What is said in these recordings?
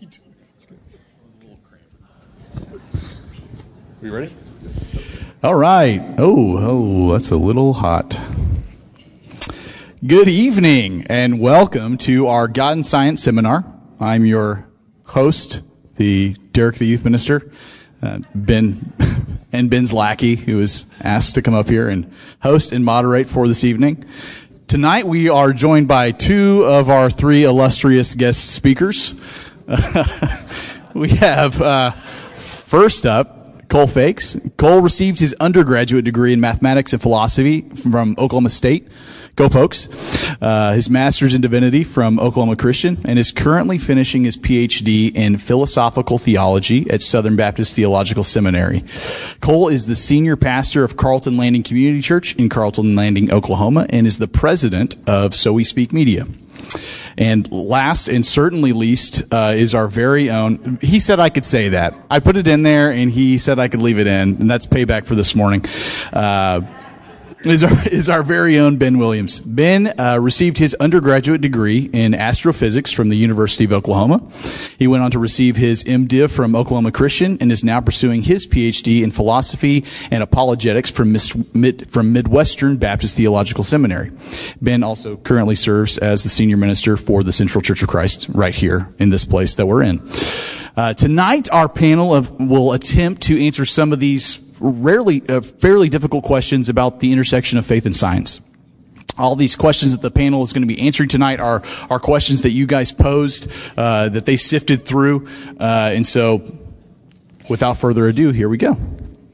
We ready? All right. Oh, that's a little hot. Good evening and welcome to our God and Science seminar. I'm your host, Derek, the youth minister, Ben, and Ben's lackey, who was asked to come up here and host and moderate for this evening. Tonight we are joined by two of our three illustrious guest speakers. We have, first up, Cole Fakes. Cole received his undergraduate degree in mathematics and philosophy from Oklahoma State. Go Pokes. His master's in divinity from Oklahoma Christian, and is currently finishing his PhD in philosophical theology at Southern Baptist Theological Seminary. Cole is the senior pastor of Carlton Landing Community Church in Carlton Landing, Oklahoma, and is the president of So We Speak Media. And last and certainly least is our very own. He said I could say that. I put it in there, and he said I could leave it in, and that's payback for this morning. Is our very own Ben Williams. Ben received his undergraduate degree in astrophysics from the University of Oklahoma. He went on to receive his MDiv from Oklahoma Christian and is now pursuing his PhD in philosophy and apologetics from Midwestern Baptist Theological Seminary. Ben also currently serves as the senior minister for the Central Church of Christ right here in this place that we're in. Tonight, our panel will attempt to answer some of these fairly difficult questions about the intersection of faith and science. All these questions that the panel is going to be answering tonight are questions that you guys posed, that they sifted through. And so, without further ado, here we go.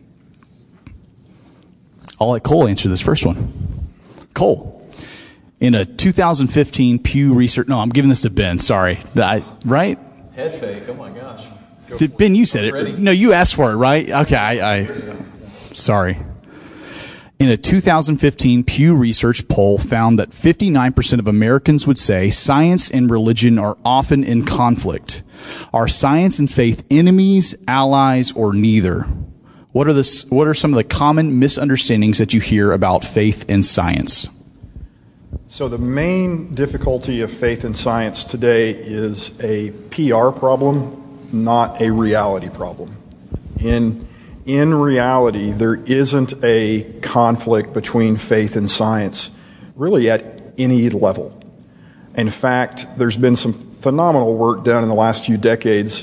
I'll let Cole answer this first one. Cole, in a 2015 Pew Research... No, I'm giving this to Ben. Sorry. Right? Head fake. Oh, my gosh. Ben, you said it. Ready? No, you asked for it, right? Okay, sorry. In a 2015 Pew Research poll found that 59% of Americans would say science and religion are often in conflict. Are science and faith enemies, allies, or neither? What are some of the common misunderstandings that you hear about faith and science? So the main difficulty of faith and science today is a PR problem, not a reality problem. In reality, there isn't a conflict between faith and science, really at any level. In fact, there's been some phenomenal work done in the last few decades,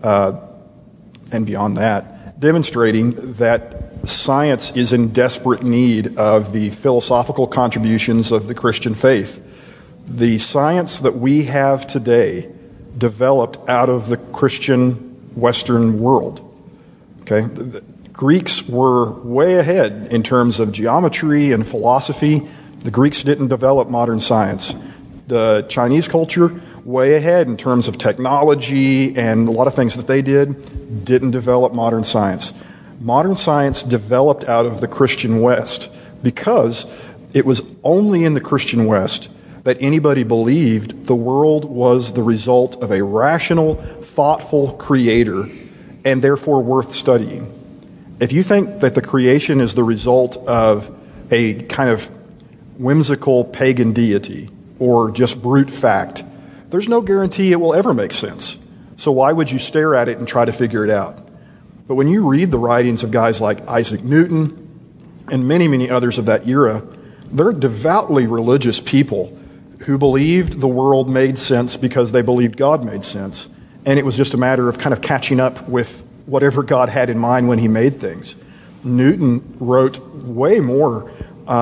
and beyond that, demonstrating that science is in desperate need of the philosophical contributions of the Christian faith. The science that we have today developed out of the Christian Western world. Okay, the Greeks were way ahead in terms of geometry and philosophy. The Greeks didn't develop modern science. The Chinese culture, way ahead in terms of technology and a lot of things that they didn't develop modern science. Modern science developed out of the Christian West because it was only in the Christian West that anybody believed the world was the result of a rational, thoughtful creator and therefore worth studying. If you think that the creation is the result of a kind of whimsical pagan deity or just brute fact, there's no guarantee it will ever make sense. So why would you stare at it and try to figure it out? But when you read the writings of guys like Isaac Newton and many, many others of that era, they're devoutly religious people who believed the world made sense because they believed God made sense. And it was just a matter of kind of catching up with whatever God had in mind when he made things. Newton wrote way more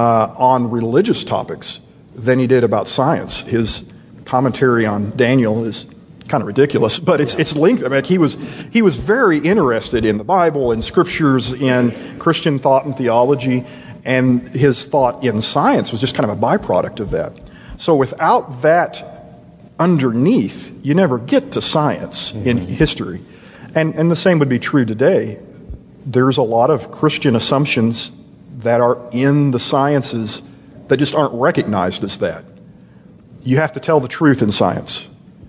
on religious topics than he did about science. His commentary on Daniel is kind of ridiculous, but it's linked. I mean, he was very interested in the Bible and scriptures, in Christian thought and theology, and his thought in science was just kind of a byproduct of that. So without that underneath, you never get to science in history. And the same would be true today. There's a lot of Christian assumptions that are in the sciences that just aren't recognized as that. You have to tell the truth in science.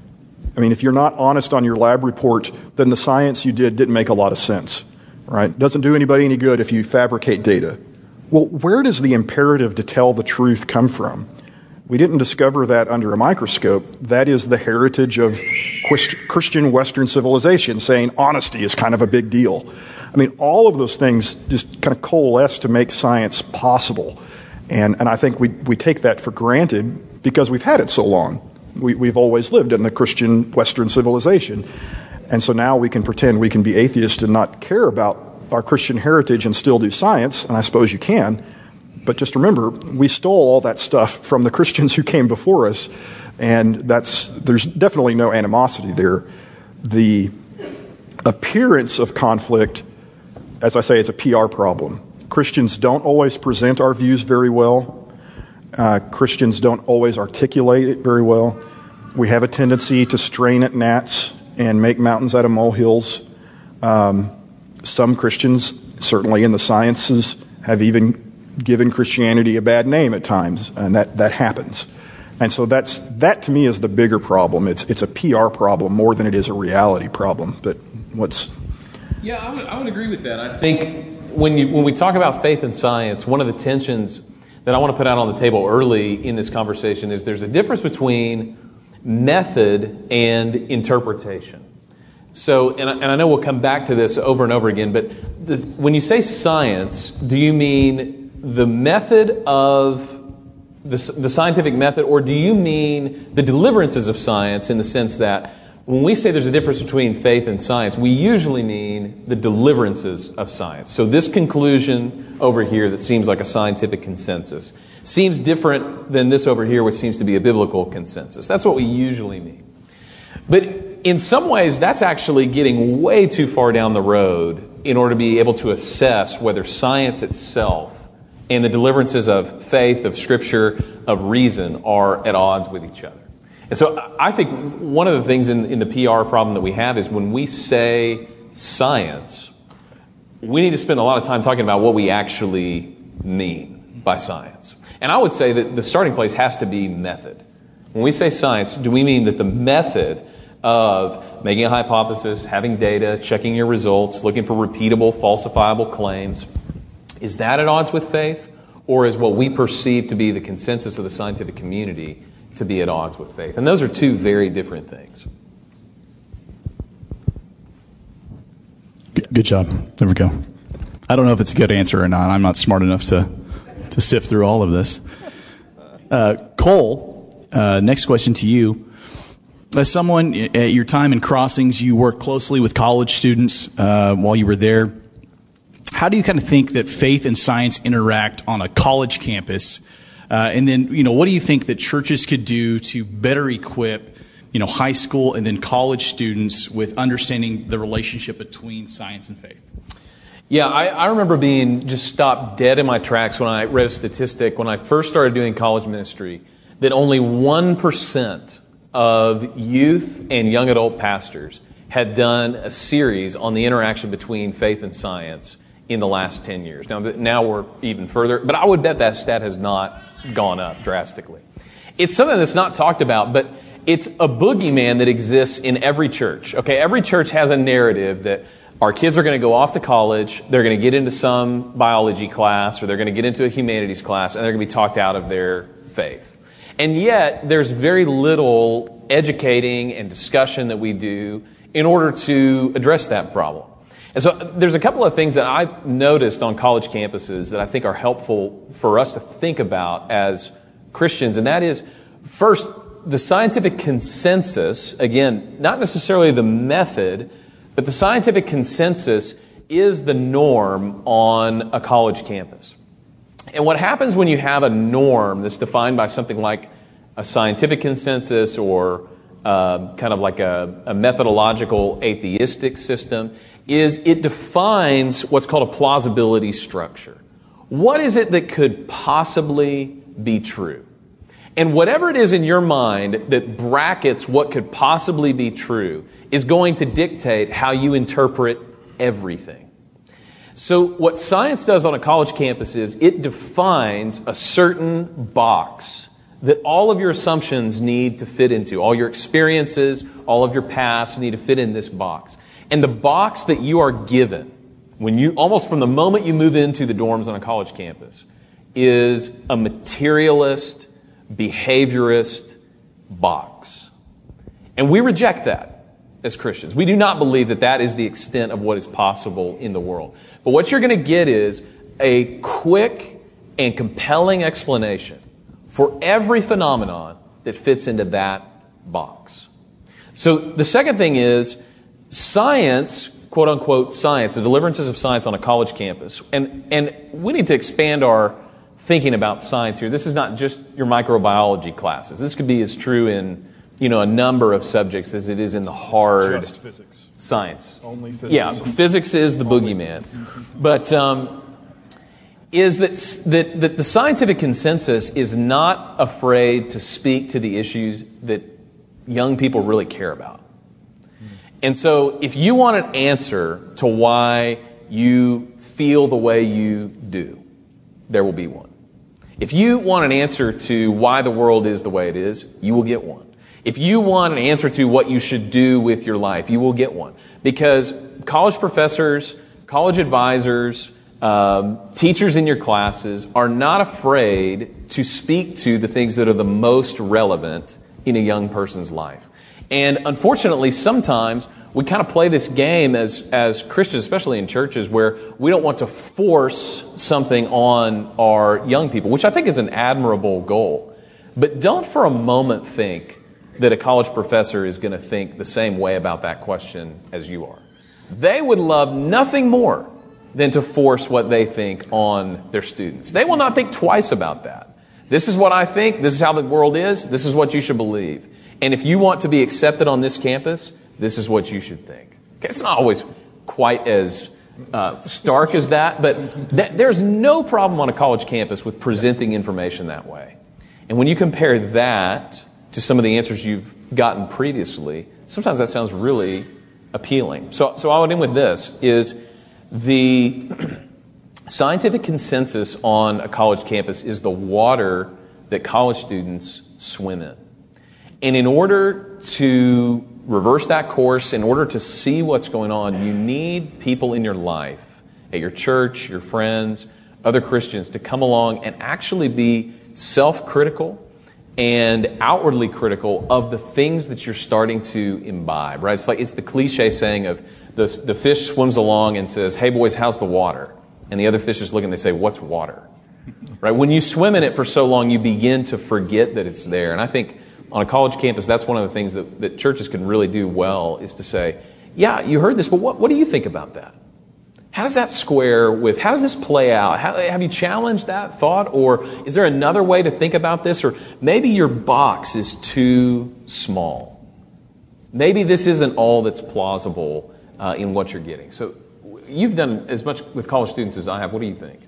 I mean, if you're not honest on your lab report, then the science you didn't make a lot of sense, right? It doesn't do anybody any good if you fabricate data. Well, where does the imperative to tell the truth come from? We didn't discover that under a microscope. That is the heritage of Christian Western civilization, saying honesty is kind of a big deal. I mean, all of those things just kind of coalesce to make science possible. And I think we take that for granted because we've had it so long. We've always lived in the Christian Western civilization. And so now we can pretend we can be atheists and not care about our Christian heritage and still do science, and I suppose you can. But just remember, we stole all that stuff from the Christians who came before us, and there's definitely no animosity there. The appearance of conflict, as I say, is a PR problem. Christians don't always present our views very well. Christians don't always articulate it very well. We have a tendency to strain at gnats and make mountains out of molehills. Some Christians, certainly in the sciences, have even given Christianity a bad name at times, and that happens. And so that to me is the bigger problem. It's a PR problem more than it is a reality problem. But Yeah, I would agree with that. I think when we talk about faith and science, one of the tensions that I want to put out on the table early in this conversation is there's a difference between method and interpretation. So, and I know we'll come back to this over and over again, but when you say science, do you mean the method of the scientific method, or do you mean the deliverances of science in the sense that when we say there's a difference between faith and science, we usually mean the deliverances of science. So this conclusion over here that seems like a scientific consensus seems different than this over here, which seems to be a biblical consensus. That's what we usually mean. But in some ways, that's actually getting way too far down the road in order to be able to assess whether science itself and the deliverances of faith, of Scripture, of reason are at odds with each other. And so I think one of the things in the PR problem that we have is when we say science, we need to spend a lot of time talking about what we actually mean by science. And I would say that the starting place has to be method. When we say science, do we mean that the method of making a hypothesis, having data, checking your results, looking for repeatable, falsifiable claims, is that at odds with faith? Or is what we perceive to be the consensus of the scientific community to be at odds with faith? And those are two very different things. Good job. There we go. I don't know if it's a good answer or not. I'm not smart enough to sift through all of this. Cole, next question to you. As someone at your time in Crossings, you worked closely with college students while you were there. How do you kind of think that faith and science interact on a college campus? And then, what do you think that churches could do to better equip, high school and then college students with understanding the relationship between science and faith? Yeah, I remember being just stopped dead in my tracks when I read a statistic when I first started doing college ministry that only 1% of youth and young adult pastors had done a series on the interaction between faith and science in the last 10 years. Now we're even further, but I would bet that stat has not gone up drastically. It's something that's not talked about, but it's a boogeyman that exists in every church. Okay, every church has a narrative that our kids are going to go off to college, they're going to get into some biology class, or they're going to get into a humanities class, and they're going to be talked out of their faith. And yet, there's very little educating and discussion that we do in order to address that problem. And so there's a couple of things that I've noticed on college campuses that I think are helpful for us to think about as Christians, and that is, first, the scientific consensus, again, not necessarily the method, but the scientific consensus is the norm on a college campus. And what happens when you have a norm that's defined by something like a scientific consensus or kind of like a methodological atheistic system is it defines what's called a plausibility structure. What is it that could possibly be true? And whatever it is in your mind that brackets what could possibly be true is going to dictate how you interpret everything. So what science does on a college campus is it defines a certain box that all of your assumptions need to fit into. All your experiences, all of your past need to fit in this box. And the box that you are given, when you almost from the moment you move into the dorms on a college campus, is a materialist, behaviorist box. And we reject that as Christians. We do not believe that that is the extent of what is possible in the world. But what you're going to get is a quick and compelling explanation for every phenomenon that fits into that box. So the second thing is science, quote unquote science, the deliverances of science on a college campus. And we need to expand our thinking about science here. This is not just your microbiology classes. This could be as true in, a number of subjects as it is in the hard Just physics. Science. Only physics. Yeah, physics is the boogeyman. But is that the scientific consensus is not afraid to speak to the issues that young people really care about. And so if you want an answer to why you feel the way you do, there will be one. If you want an answer to why the world is the way it is, you will get one. If you want an answer to what you should do with your life, you will get one. Because college professors, college advisors, teachers in your classes are not afraid to speak to the things that are the most relevant in a young person's life. And unfortunately, sometimes we kind of play this game as Christians, especially in churches, where we don't want to force something on our young people, which I think is an admirable goal. But don't for a moment think that a college professor is going to think the same way about that question as you are. They would love nothing more than to force what they think on their students. They will not think twice about that. This is what I think. This is how the world is. This is what you should believe. And if you want to be accepted on this campus, this is what you should think. Okay, it's not always quite as stark as that, but there's no problem on a college campus with presenting information that way. And when you compare that to some of the answers you've gotten previously, sometimes that sounds really appealing. So I would end with this, is the scientific consensus on a college campus is the water that college students swim in. And in order to reverse that course, in order to see what's going on, you need people in your life, at your church, your friends, other Christians, to come along and actually be self-critical and outwardly critical of the things that you're starting to imbibe, right? It's the cliche saying of the fish swims along and says, "Hey boys, how's the water?" And the other fishes look and they say, "What's water?" Right? When you swim in it for so long, you begin to forget that it's there. And I think on a college campus, that's one of the things that churches can really do well, is to say, yeah, you heard this, but what do you think about that? How does that square with, how does this play out? Have you challenged that thought? Or is there another way to think about this? Or maybe your box is too small. Maybe this isn't all that's plausible in what you're getting. So you've done as much with college students as I have. What do you think?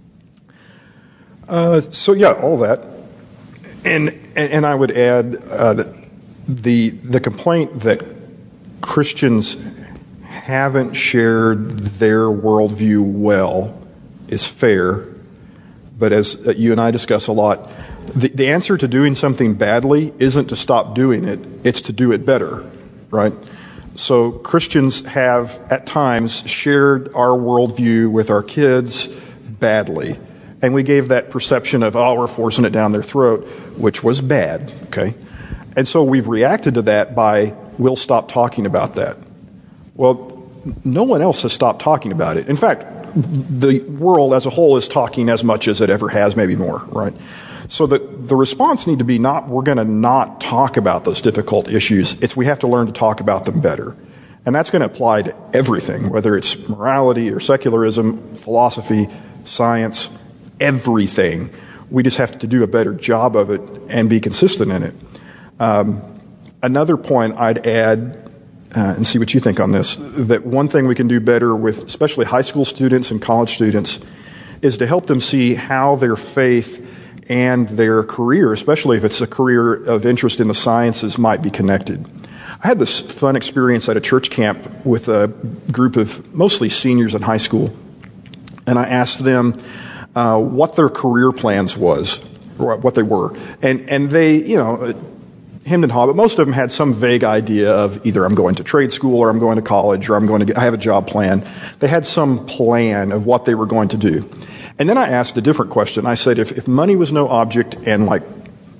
All that. And I would add the complaint that Christians haven't shared their worldview well is fair, but as you and I discuss a lot, the answer to doing something badly isn't to stop doing it, it's to do it better, right? So Christians have at times shared our worldview with our kids badly, and we gave that perception of, we're forcing it down their throat, which was bad, okay? And so we've reacted to that by, we'll stop talking about that. Well, no one else has stopped talking about it. In fact, the world as a whole is talking as much as it ever has, maybe more, right? So the response need to be not, we're going to not talk about those difficult issues. It's we have to learn to talk about them better. And that's going to apply to everything, whether it's morality or secularism, philosophy, science, everything. We just have to do a better job of it and be consistent in it. Another point I'd add, and see what you think on this, that one thing we can do better with especially high school students and college students is to help them see how their faith and their career, especially if it's a career of interest in the sciences, might be connected. I had this fun experience at a church camp with a group of mostly seniors in high school, and I asked them what their career plans was, or what they were. And they, hemmed and hawed, but most of them had some vague idea of either I'm going to trade school or I'm going to college or I have a job plan. They had some plan of what they were going to do. And then I asked a different question. I said, if money was no object and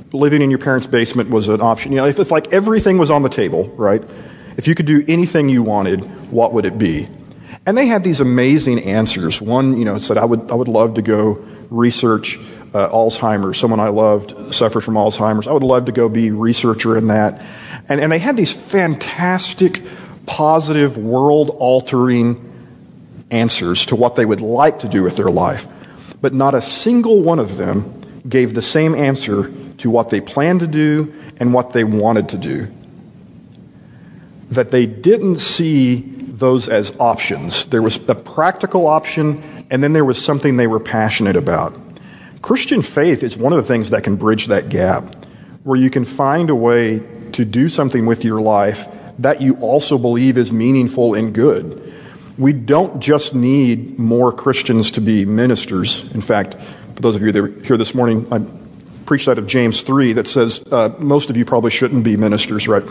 living in your parents' basement was an option. If it's like everything was on the table, right? If you could do anything you wanted, what would it be? And they had these amazing answers. One, said, I would love to go research Alzheimer's. Someone I loved suffered from Alzheimer's. I would love to go be a researcher in that. And they had these fantastic, positive, world-altering answers to what they would like to do with their life. But not a single one of them gave the same answer to what they planned to do and what they wanted to do. That they didn't see those as options. There was a practical option, and then there was something they were passionate about. Christian faith is one of the things that can bridge that gap, where you can find a way to do something with your life that you also believe is meaningful and good. We don't just need more Christians to be ministers. In fact, for those of you that were here this morning, I preached out of James 3 that says most of you probably shouldn't be ministers, right?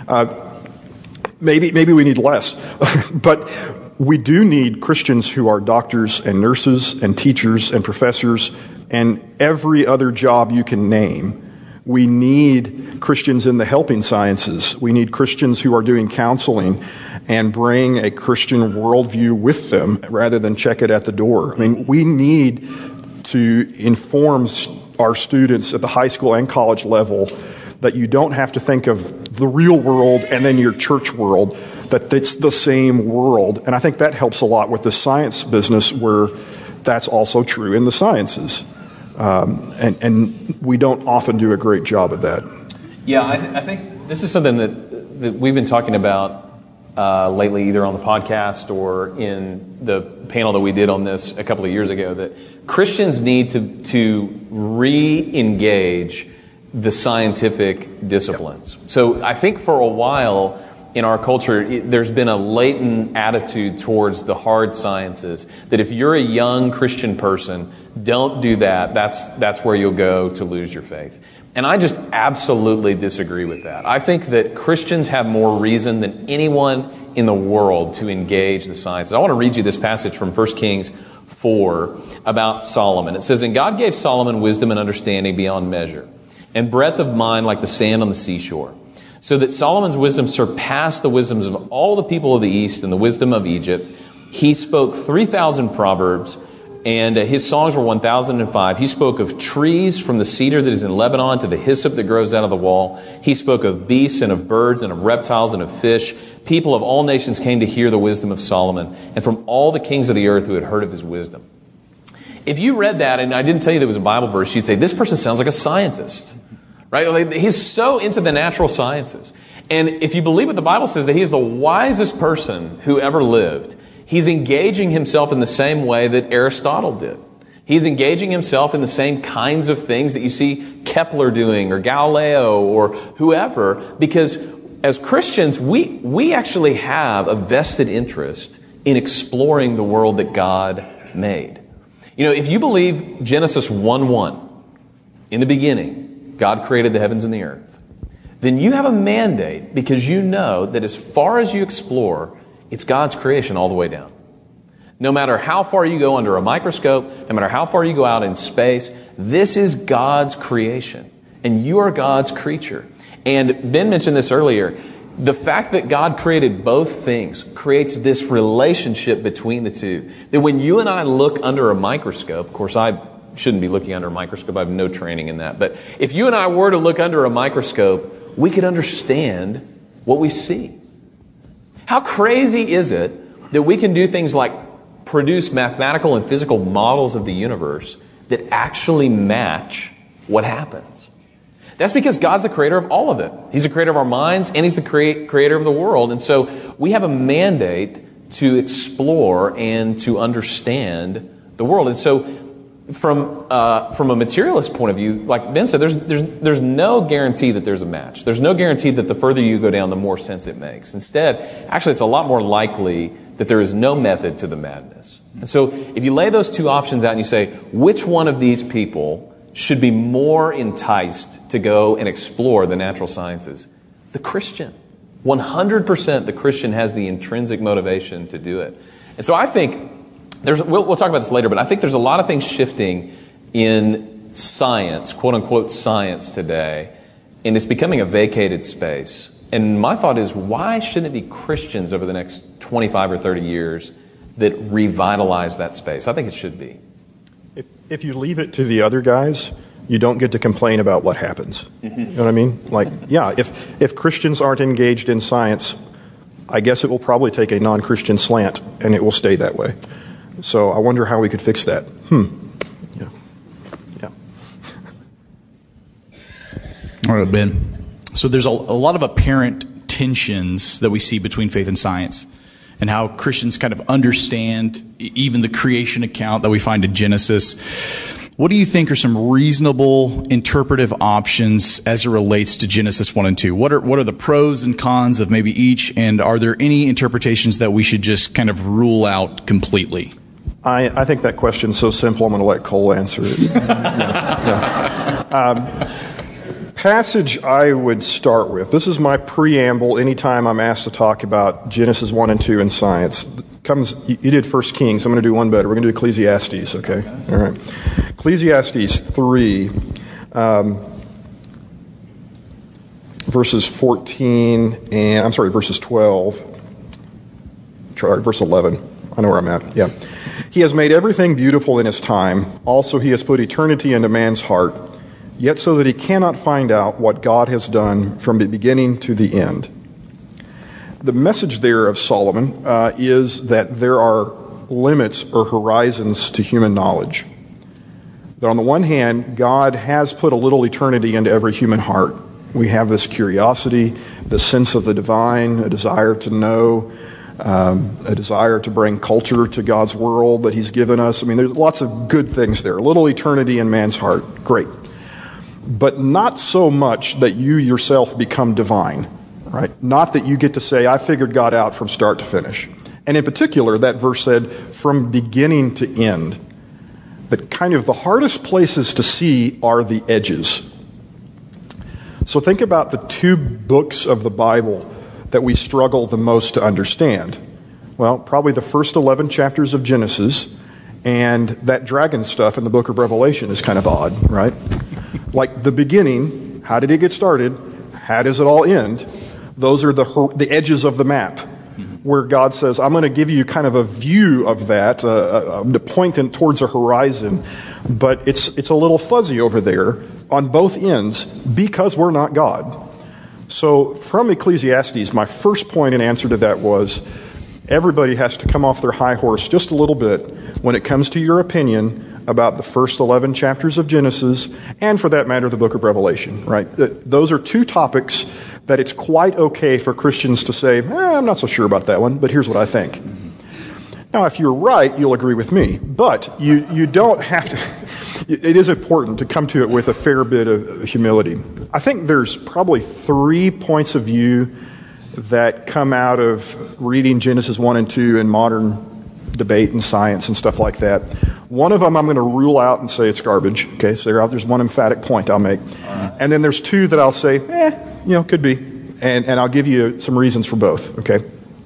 Maybe we need less. But we do need Christians who are doctors and nurses and teachers and professors and every other job you can name. We need Christians in the helping sciences. We need Christians who are doing counseling and bring a Christian worldview with them rather than check it at the door. I mean, we need to inform our students at the high school and college level that you don't have to think of the real world and then your church world, that it's the same world. And I think that helps a lot with the science business, where that's also true in the sciences. And we don't often do a great job at that. Yeah, I think this is something that we've been talking about lately, either on the podcast or in the panel that we did on this a couple of years ago, that Christians need to re-engage the scientific disciplines. Yep. So I think for a while in our culture, there's been a latent attitude towards the hard sciences, that if you're a young Christian person, don't do that. That's where you'll go to lose your faith. And I just absolutely disagree with that. I think that Christians have more reason than anyone in the world to engage the sciences. I want to read you this passage from 1 Kings 4 about Solomon. It says, "And God gave Solomon wisdom and understanding beyond measure, and breadth of mind like the sand on the seashore, so that Solomon's wisdom surpassed the wisdoms of all the people of the East and the wisdom of Egypt. He spoke 3,000 proverbs, and his songs were 1,005. He spoke of trees, from the cedar that is in Lebanon to the hyssop that grows out of the wall. He spoke of beasts and of birds and of reptiles and of fish. People of all nations came to hear the wisdom of Solomon, and from all the kings of the earth who had heard of his wisdom." If you read that, and I didn't tell you there was a Bible verse, you'd say, this person sounds like a scientist, right? Like, he's so into the natural sciences. And if you believe what the Bible says, that he is the wisest person who ever lived, he's engaging himself in the same way that Aristotle did. He's engaging himself in the same kinds of things that you see Kepler doing, or Galileo, or whoever, because as Christians, we actually have a vested interest in exploring the world that God made. If you believe Genesis 1:1, in the beginning, God created the heavens and the earth, then you have a mandate, because you know that as far as you explore, it's God's creation all the way down. No matter how far you go under a microscope, no matter how far you go out in space, this is God's creation, and you are God's creature. And Ben mentioned this earlier. The fact that God created both things creates this relationship between the two. That when you and I look under a microscope, of course I shouldn't be looking under a microscope, I have no training in that, but if you and I were to look under a microscope, we could understand what we see. How crazy is it that we can do things like produce mathematical and physical models of the universe that actually match what happens? That's because God's the creator of all of it. He's the creator of our minds, and He's the creator of the world. And so we have a mandate to explore and to understand the world. And so from a materialist point of view, like Ben said, there's no guarantee that there's a match. There's no guarantee that the further you go down, the more sense it makes. Instead, actually, it's a lot more likely that there is no method to the madness. And so if you lay those two options out and you say, which one of these people should be more enticed to go and explore the natural sciences? The Christian. 100% the Christian has the intrinsic motivation to do it. And so I think we'll talk about this later, but I think there's a lot of things shifting in science, quote unquote science today, and it's becoming a vacated space. And my thought is, why shouldn't it be Christians over the next 25 or 30 years that revitalize that space? I think it should be. If you leave it to the other guys, you don't get to complain about what happens. You know what I mean? Like, yeah, if Christians aren't engaged in science, I guess it will probably take a non-Christian slant, and it will stay that way. So I wonder how we could fix that. Yeah. All right, Ben. So there's a lot of apparent tensions that we see between faith and science, and how Christians kind of understand even the creation account that we find in Genesis. What do you think are some reasonable interpretive options as it relates to Genesis 1 and 2? What are the pros and cons of maybe each, and are there any interpretations that we should just kind of rule out completely? I think that question's so simple, I'm going to let Cole answer it. Passage I would start with. This is my preamble anytime I'm asked to talk about Genesis 1 and 2 in science. You did 1 Kings. I'm going to do one better. We're going to do Ecclesiastes, okay? All right. Ecclesiastes 3, verses 14 and, verses 12. Verse 11. I know where I'm at. Yeah. He has made everything beautiful in his time. Also, he has put eternity into man's heart, yet so that he cannot find out what God has done from the beginning to the end. The message there of Solomon is that there are limits or horizons to human knowledge. That on the one hand, God has put a little eternity into every human heart. We have this curiosity, the sense of the divine, a desire to know, a desire to bring culture to God's world that he's given us. I mean, there's lots of good things there. A little eternity in man's heart. Great. But not so much that you yourself become divine, right? Not that you get to say, I figured God out from start to finish. And in particular, that verse said, from beginning to end. That kind of the hardest places to see are the edges. So think about the two books of the Bible that we struggle the most to understand. Well, probably the first 11 chapters of Genesis, and that dragon stuff in the book of Revelation is kind of odd, right? Like the beginning, how did it get started? How does it all end? Those are the edges of the map, where God says, I'm going to give you kind of a view of that, the point towards a horizon, but it's a little fuzzy over there on both ends because we're not God. So from Ecclesiastes, my first point in answer to that was, everybody has to come off their high horse just a little bit when it comes to your opinion about the first 11 chapters of Genesis, and for that matter, the book of Revelation, right? Those are two topics that it's quite okay for Christians to say, I'm not so sure about that one, but here's what I think. Now, if you're right, you'll agree with me, but you don't have to. It is important to come to it with a fair bit of humility. I think there's probably 3 points of view that come out of reading Genesis 1 and 2 in modern debate and science and stuff like that. One of them I'm going to rule out and say it's garbage. Okay, so there's one emphatic point I'll make. And then there's 2 that I'll say, could be. And I'll give you some reasons for both, okay?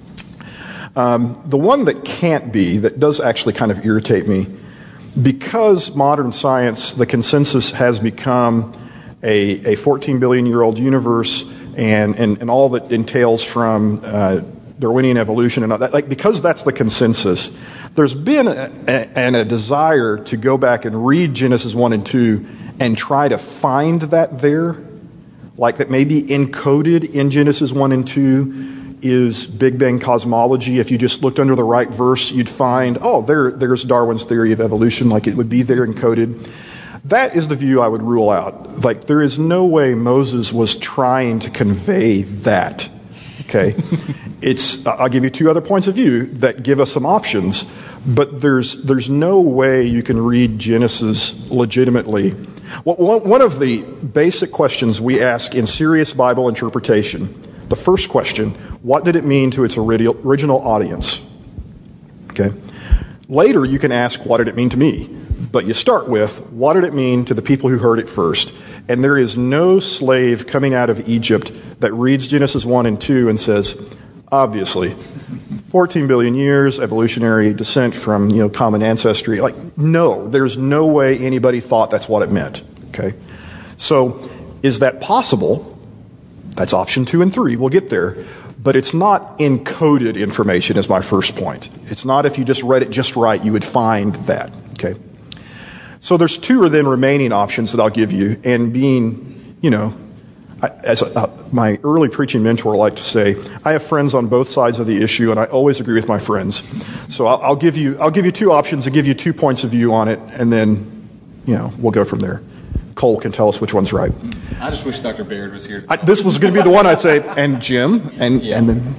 The one that can't be, that does actually kind of irritate me, because modern science, the consensus has become a 14 billion year old universe and all that entails from Darwinian evolution and all that, like, because that's the consensus, there's been a desire to go back and read Genesis 1 and 2 and try to find that there, like that maybe encoded in Genesis 1 and 2 is Big Bang cosmology. If you just looked under the right verse, you'd find, there's Darwin's theory of evolution, like it would be there encoded. That is the view I would rule out. Like, there is no way Moses was trying to convey that. Okay? I'll give you 2 other points of view that give us some options, but there's no way you can read Genesis legitimately. One of the basic questions we ask in serious Bible interpretation, the first question, what did it mean to its original audience? Okay. Later, you can ask, what did it mean to me? But you start with, what did it mean to the people who heard it first? And there is no slave coming out of Egypt that reads Genesis 1 and 2 and says, obviously, 14 billion years, evolutionary descent from, common ancestry. No, there's no way anybody thought that's what it meant. Okay? So, is that possible? That's option 2 and 3. We'll get there. But it's not encoded information is my first point. It's not if you just read it just right, you would find that. Okay? So there's 2 or then remaining options that I'll give you. And being, as my early preaching mentor liked to say, I have friends on both sides of the issue, and I always agree with my friends. So I'll give you 2 options and give you 2 points of view on it, and then, we'll go from there. Cole can tell us which one's right. I just wish Dr. Baird was here. This was going to be the one I'd say, and Jim, and then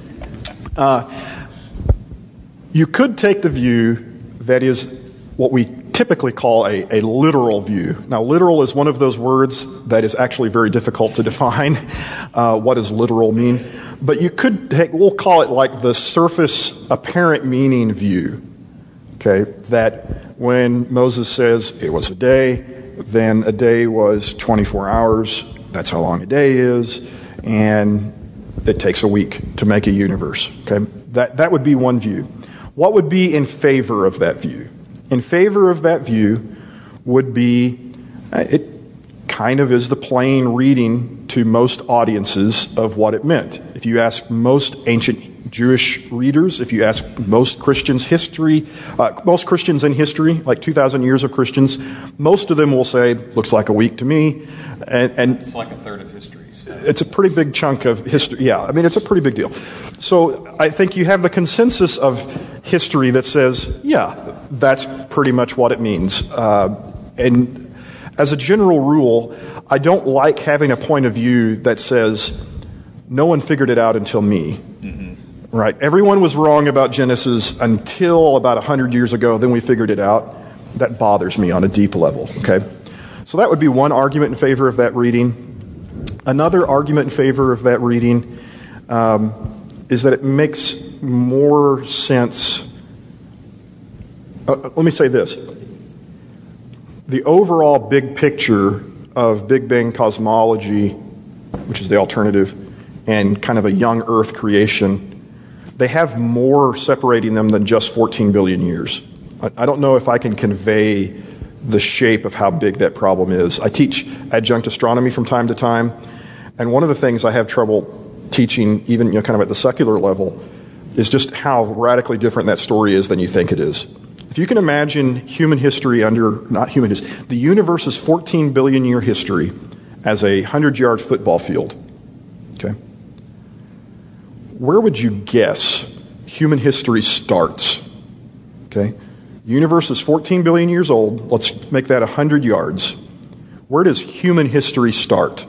you could take the view that is what we typically call a literal view. Now, literal is one of those words that is actually very difficult to define. What does literal mean? But you could we'll call it like the surface apparent meaning view. Okay, that when Moses says it was a day, then a day was 24 hours. That's how long a day is, and it takes a week to make a universe. Okay, that would be one view. What would be in favor of that view? In favor of that view would be, it kind of is the plain reading to most audiences of what it meant. If you ask most ancient Jewish readers, if you ask most Christians in history, like 2,000 years of Christians, most of them will say, looks like a week to me. And it's like a third of history. So. It's a pretty big chunk of history. Yeah, I mean, it's a pretty big deal. So I think you have the consensus of history that says, yeah, that's pretty much what it means. And as a general rule, I don't like having a point of view that says, no one figured it out until me. Mm-hmm. Right? Everyone was wrong about Genesis until about 100 years ago, then we figured it out. That bothers me on a deep level. Okay? So that would be one argument in favor of that reading. Another argument in favor of that reading is that it makes more sense. Let me say this. The overall big picture of Big Bang cosmology, which is the alternative, and kind of a young Earth creation, they have more separating them than just 14 billion years. I don't know if I can convey the shape of how big that problem is. I teach adjunct astronomy from time to time, and one of the things I have trouble teaching, even kind of at the secular level, is just how radically different that story is than you think it is. If you can imagine human history the universe's 14 billion year history as a 100-yard football field, okay? Where would you guess human history starts? Okay? Universe is 14 billion years old. Let's make that 100 yards. Where does human history start?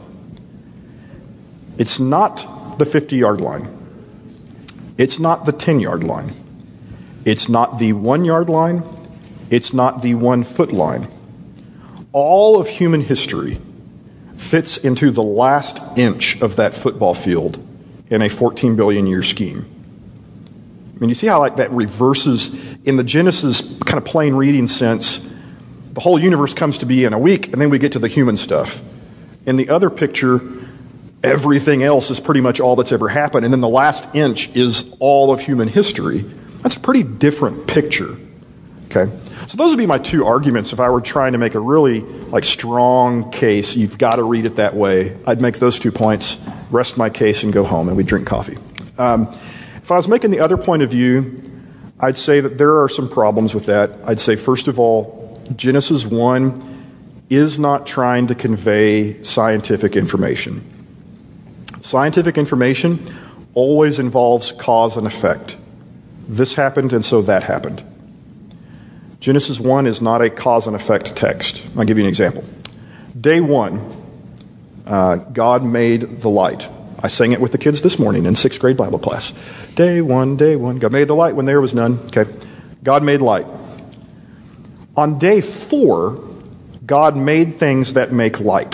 It's not the 50-yard line. It's not the 10-yard line. It's not the 1-yard line. It's not the 1-foot line. All of human history fits into the last inch of that football field in a 14 billion year scheme. I mean, you see how that reverses in the Genesis kind of plain reading sense. The whole universe comes to be in a week, and then we get to the human stuff. In the other picture, everything else is pretty much all that's ever happened, and then the last inch is all of human history. That's a pretty different picture. Okay? So those would be my 2 arguments if I were trying to make a really strong case. You've got to read it that way. I'd make those 2 points, rest my case, and go home, and we'd drink coffee. If I was making the other point of view, I'd say that there are some problems with that. I'd say, first of all, Genesis 1 is not trying to convey scientific information. Scientific information always involves cause and effect. This happened, and so that happened. Genesis 1 is not a cause and effect text. I'll give you an example. Day 1, God made the light. I sang it with the kids this morning in 6th grade Bible class. Day 1, God made the light when there was none. Okay, God made light. On day 4, God made things that make light.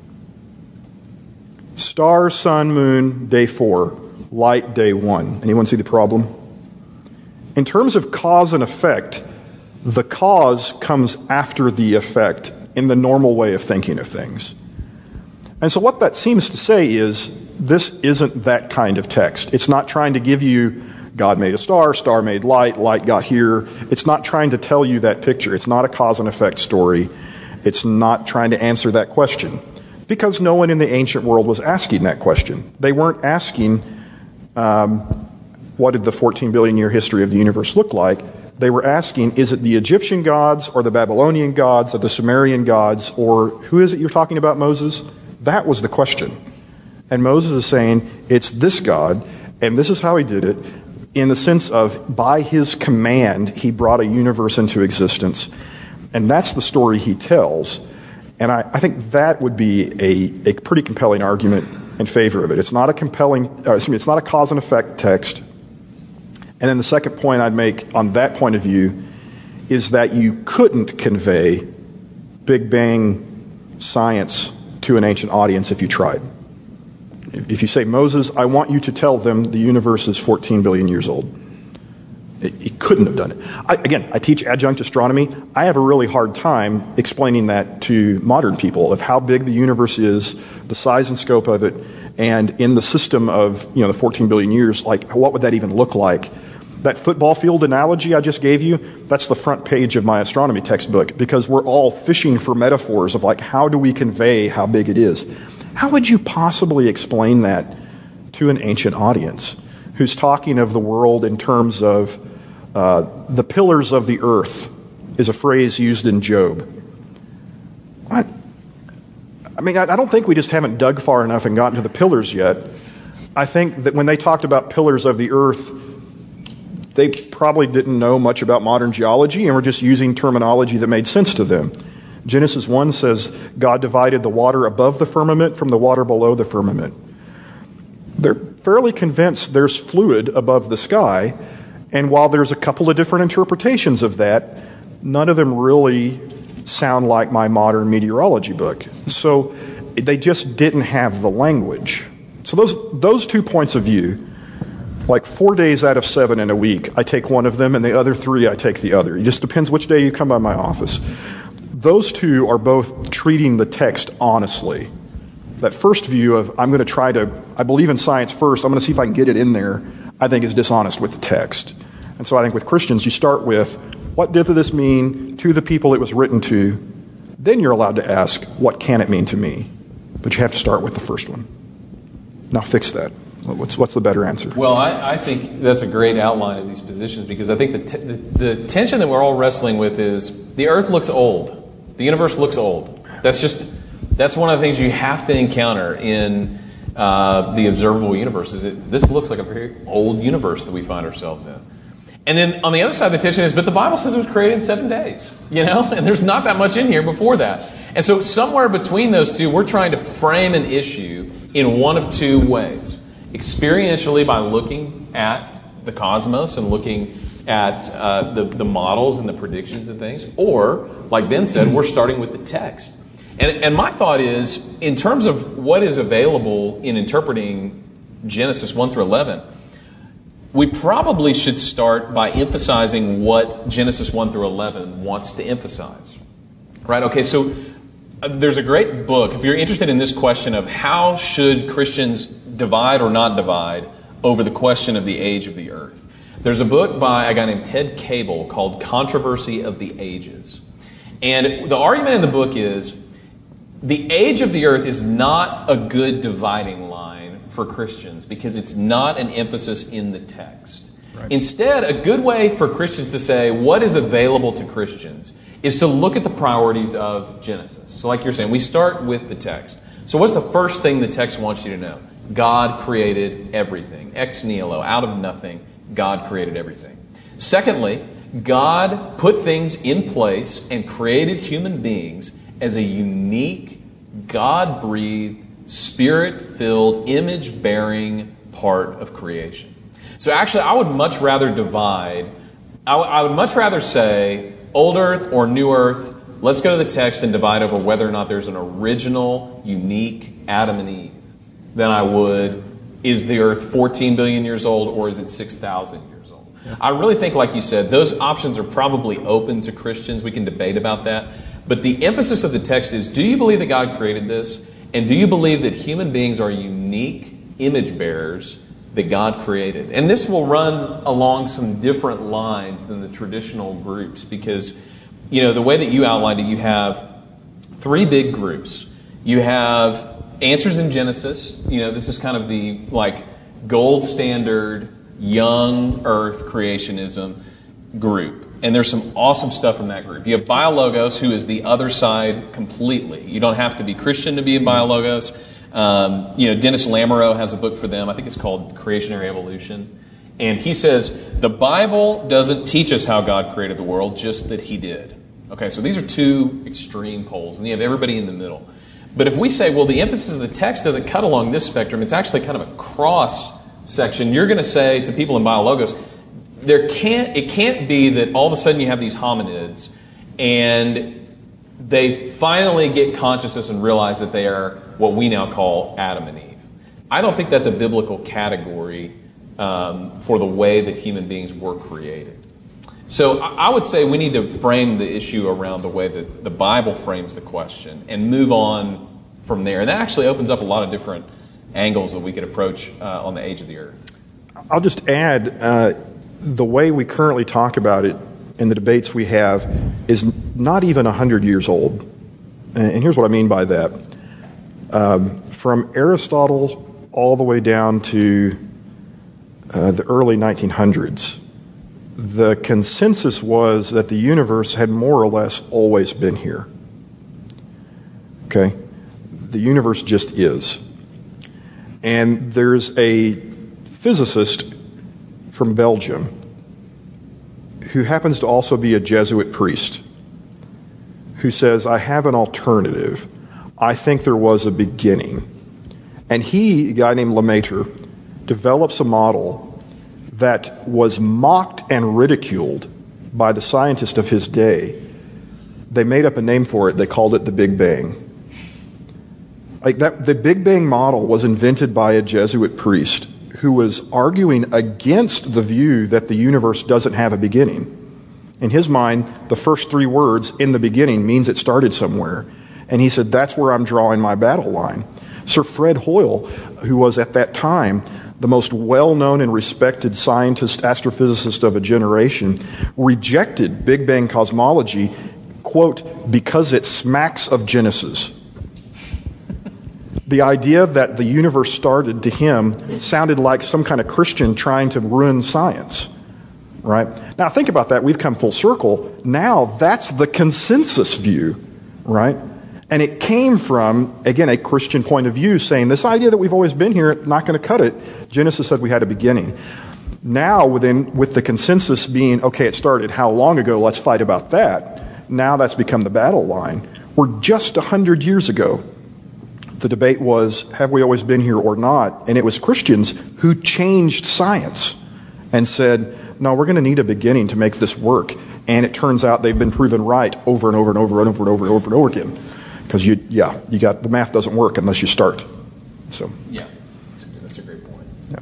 Star, sun, moon, day 4. Light, day 1. Anyone see the problem? In terms of cause and effect, the cause comes after the effect in the normal way of thinking of things. And so what that seems to say is, this isn't that kind of text. It's not trying to give you God made a star, star made light, light got here. It's not trying to tell you that picture. It's not a cause and effect story. It's not trying to answer that question. Because no one in the ancient world was asking that question. They weren't asking, what did the 14 billion year history of the universe look like? They were asking, is it the Egyptian gods or the Babylonian gods or the Sumerian gods, or who is it you're talking about, Moses? That was the question. And Moses is saying, it's this God, and this is how he did it, in the sense of, by his command, he brought a universe into existence. And that's the story he tells. And I think that would be a pretty compelling argument in favor of it. It's not it's not a cause and effect text. And then the second point I'd make on that point of view is that you couldn't convey Big Bang science to an ancient audience if you tried. If you say, Moses, I want you to tell them the universe is 14 billion years old. He couldn't have done it. I teach adjunct astronomy. I have a really hard time explaining that to modern people of how big the universe is, the size and scope of it, and in the system of the 14 billion years, like what would that even look like? That football field analogy I just gave you, that's the front page of my astronomy textbook, because we're all fishing for metaphors of like, how do we convey how big it is? How would you possibly explain that to an ancient audience who's talking of the world in terms of the pillars of the earth is a phrase used in Job? What? I mean, I don't think we just haven't dug far enough and gotten to the pillars yet. I think that when they talked about pillars of the earth, they probably didn't know much about modern geology and were just using terminology that made sense to them. Genesis 1 says God divided the water above the firmament from the water below the firmament. They're fairly convinced there's fluid above the sky, and while there's a couple of different interpretations of that, none of them really sound like my modern meteorology book. So they just didn't have the language. So those 2 points of view, like 4 days out of 7 in a week, I take one of them, and the other 3 I take the other. It just depends which day you come by my office. Those two are both treating the text honestly. That first view of, I believe in science first, I'm going to see if I can get it in there, I think is dishonest with the text. And so I think with Christians, you start with, what did this mean to the people it was written to? Then you're allowed to ask, what can it mean to me? But you have to start with the first one. Now fix that. What's the better answer? Well, I think that's a great outline of these positions, because I think the tension that we're all wrestling with is the earth looks old. The universe looks old. That's one of the things you have to encounter in the observable universe. This looks like a very old universe that we find ourselves in. And then on the other side of the tension is, but the Bible says it was created in 7 days, and there's not that much in here before that. And so somewhere between those two, we're trying to frame an issue in one of 2 ways. Experientially, by looking at the cosmos and looking at the models and the predictions and things, or, like Ben said, we're starting with the text. And my thought is, in terms of what is available in interpreting Genesis 1 through 11, we probably should start by emphasizing what Genesis 1 through 11 wants to emphasize. Right? Okay, so there's a great book, if you're interested in this question of how should Christians divide or not divide over the question of the age of the earth. There's a book by a guy named Ted Cable called Controversy of the Ages. And the argument in the book is the age of the earth is not a good dividing line for Christians because it's not an emphasis in the text. Right. Instead, a good way for Christians to say what is available to Christians is to look at the priorities of Genesis. So like you're saying, we start with the text. So what's the first thing the text wants you to know? God created everything. Ex nihilo, out of nothing, God created everything. Secondly, God put things in place and created human beings as a unique, God-breathed, Spirit-filled, image-bearing part of creation. So actually, I would much rather divide. I would much rather say old earth or new earth. Let's go to the text and divide over whether or not there's an original, unique Adam and Eve than I would, is the earth 14 billion years old or is it 6,000 years old? Yeah. I really think, like you said, those options are probably open to Christians. We can debate about that. But the emphasis of the text is, do you believe that God created this? And do you believe that human beings are unique image bearers that God created. And this will run along some different lines than the traditional groups because, the way that you outlined it, you have three big groups. You have Answers in Genesis. This is kind of the gold standard young earth creationism group. And there's some awesome stuff from that group. You have Biologos, who is the other side completely. You don't have to be Christian to be in Biologos. Dennis Lamoureux has a book for them. I think it's called Creationary Evolution. And he says, the Bible doesn't teach us how God created the world, just that he did. Okay, so these are two extreme poles, and you have everybody in the middle. But if we say, well, the emphasis of the text doesn't cut along this spectrum, it's actually kind of a cross section, you're going to say to people in Biologos, it can't be that all of a sudden you have these hominids and they finally get consciousness and realize that they are what we now call Adam and Eve. I don't think that's a biblical category for the way that human beings were created. So I would say we need to frame the issue around the way that the Bible frames the question and move on from there. And that actually opens up a lot of different angles that we could approach on the age of the earth. I'll just add, the way we currently talk about it in the debates we have is not even 100 years old. And here's what I mean by that. From Aristotle all the way down to the early 1900s, the consensus was that the universe had more or less always been here. Okay? The universe just is. And there's a physicist from Belgium who happens to also be a Jesuit priest who says, I have an alternative. I think there was a beginning. And he, a guy named Lemaitre, develops a model that was mocked and ridiculed by the scientists of his day. They made up a name for it. They called it the Big Bang. The Big Bang model was invented by a Jesuit priest who was arguing against the view that the universe doesn't have a beginning. In his mind, the first three words, in the beginning, means it started somewhere. And he said, that's where I'm drawing my battle line. Sir Fred Hoyle, who was at that time the most well-known and respected scientist, astrophysicist of a generation, rejected Big Bang cosmology, quote, because it smacks of Genesis. The idea that the universe started to him sounded like some kind of Christian trying to ruin science, right? Now think about that. We've come full circle. Now that's the consensus view, right? And it came from, again, a Christian point of view saying this idea that we've always been here, not going to cut it. Genesis said we had a beginning. Now with the consensus being, okay, it started how long ago? Let's fight about that. Now that's become the battle line. We're just 100 years ago. The debate was, have we always been here or not? And it was Christians who changed science and said, no, we're going to need a beginning to make this work. And it turns out they've been proven right over and over and over and over and over and over and over again. Because the math doesn't work unless you start. So yeah, that's a great point. Yeah.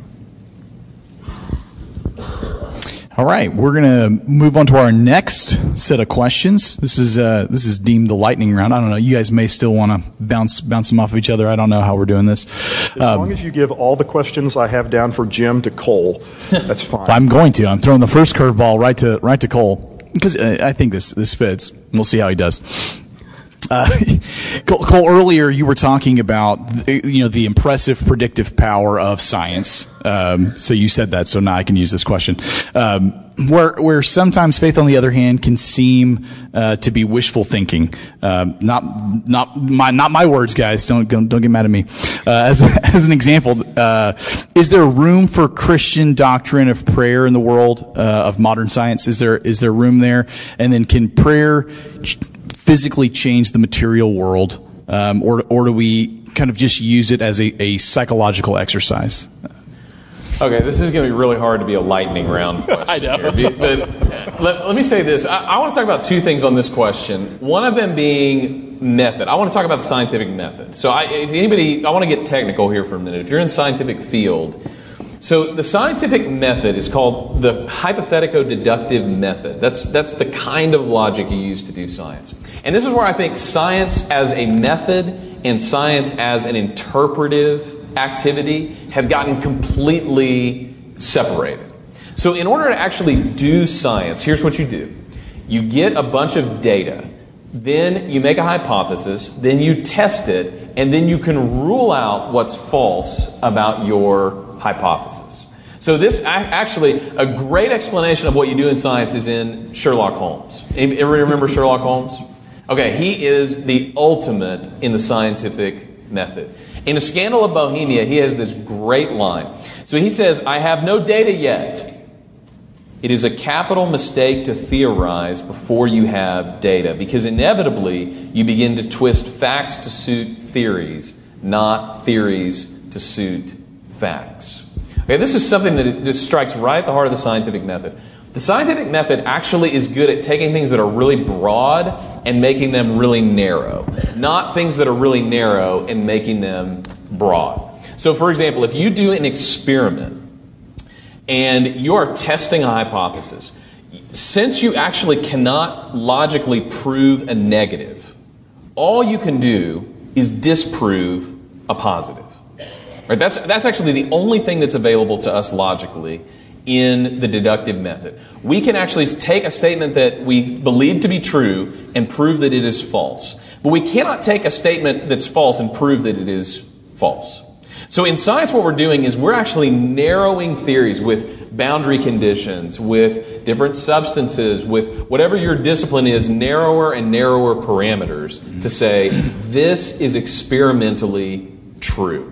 All right, we're going to move on to our next set of questions. This is deemed the lightning round. I don't know. You guys may still want to bounce them off of each other. I don't know how we're doing this. As long as you give all the questions I have down for Jim to Cole, that's fine. I'm going to. I'm throwing the first curveball right to Cole because I think this fits. We'll see how he does. Cole, earlier you were talking about the impressive predictive power of science. So you said that, so now I can use this question. Where sometimes faith, on the other hand, can seem to be wishful thinking. Not my words, guys. Don't get mad at me. As an example, is there room for Christian doctrine of prayer in the world of modern science? Is there room there? And then can prayer physically change the material world, or do we kind of just use it as a psychological exercise? Okay, this is going to be really hard to be a lightning round question. I know. Here. But let me say this. I want to talk about two things on this question. One of them being method. I want to talk about the scientific method. So I want to get technical here for a minute. If you're in the scientific field, so the scientific method is called the hypothetico-deductive method. That's the kind of logic you use to do science. And this is where I think science as a method and science as an interpretive activity have gotten completely separated. So in order to actually do science, here's what you do. You get a bunch of data, then you make a hypothesis, then you test it, and then you can rule out what's false about your hypothesis. So this actually, a great explanation of what you do in science is in Sherlock Holmes. Everybody remember Sherlock Holmes? Okay, he is the ultimate in the scientific method. In A Scandal of Bohemia, he has this great line. So he says, I have no data yet. It is a capital mistake to theorize before you have data, because inevitably you begin to twist facts to suit theories, not theories to suit facts. Okay, this is something that just strikes right at the heart of the scientific method. The scientific method actually is good at taking things that are really broad and making them really narrow, not things that are really narrow and making them broad. So, for example, if you do an experiment and you are testing a hypothesis, since you actually cannot logically prove a negative, all you can do is disprove a positive. Right? That's actually the only thing that's available to us logically in the deductive method. We can actually take a statement that we believe to be true and prove that it is false. But we cannot take a statement that's false and prove that it is false. So in science, what we're doing is we're actually narrowing theories with boundary conditions, with different substances, with whatever your discipline is, narrower and narrower parameters to say this is experimentally true.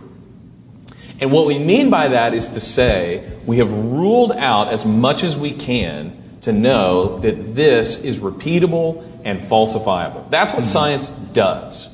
And what we mean by that is to say we have ruled out as much as we can to know that this is repeatable and falsifiable. That's what science does.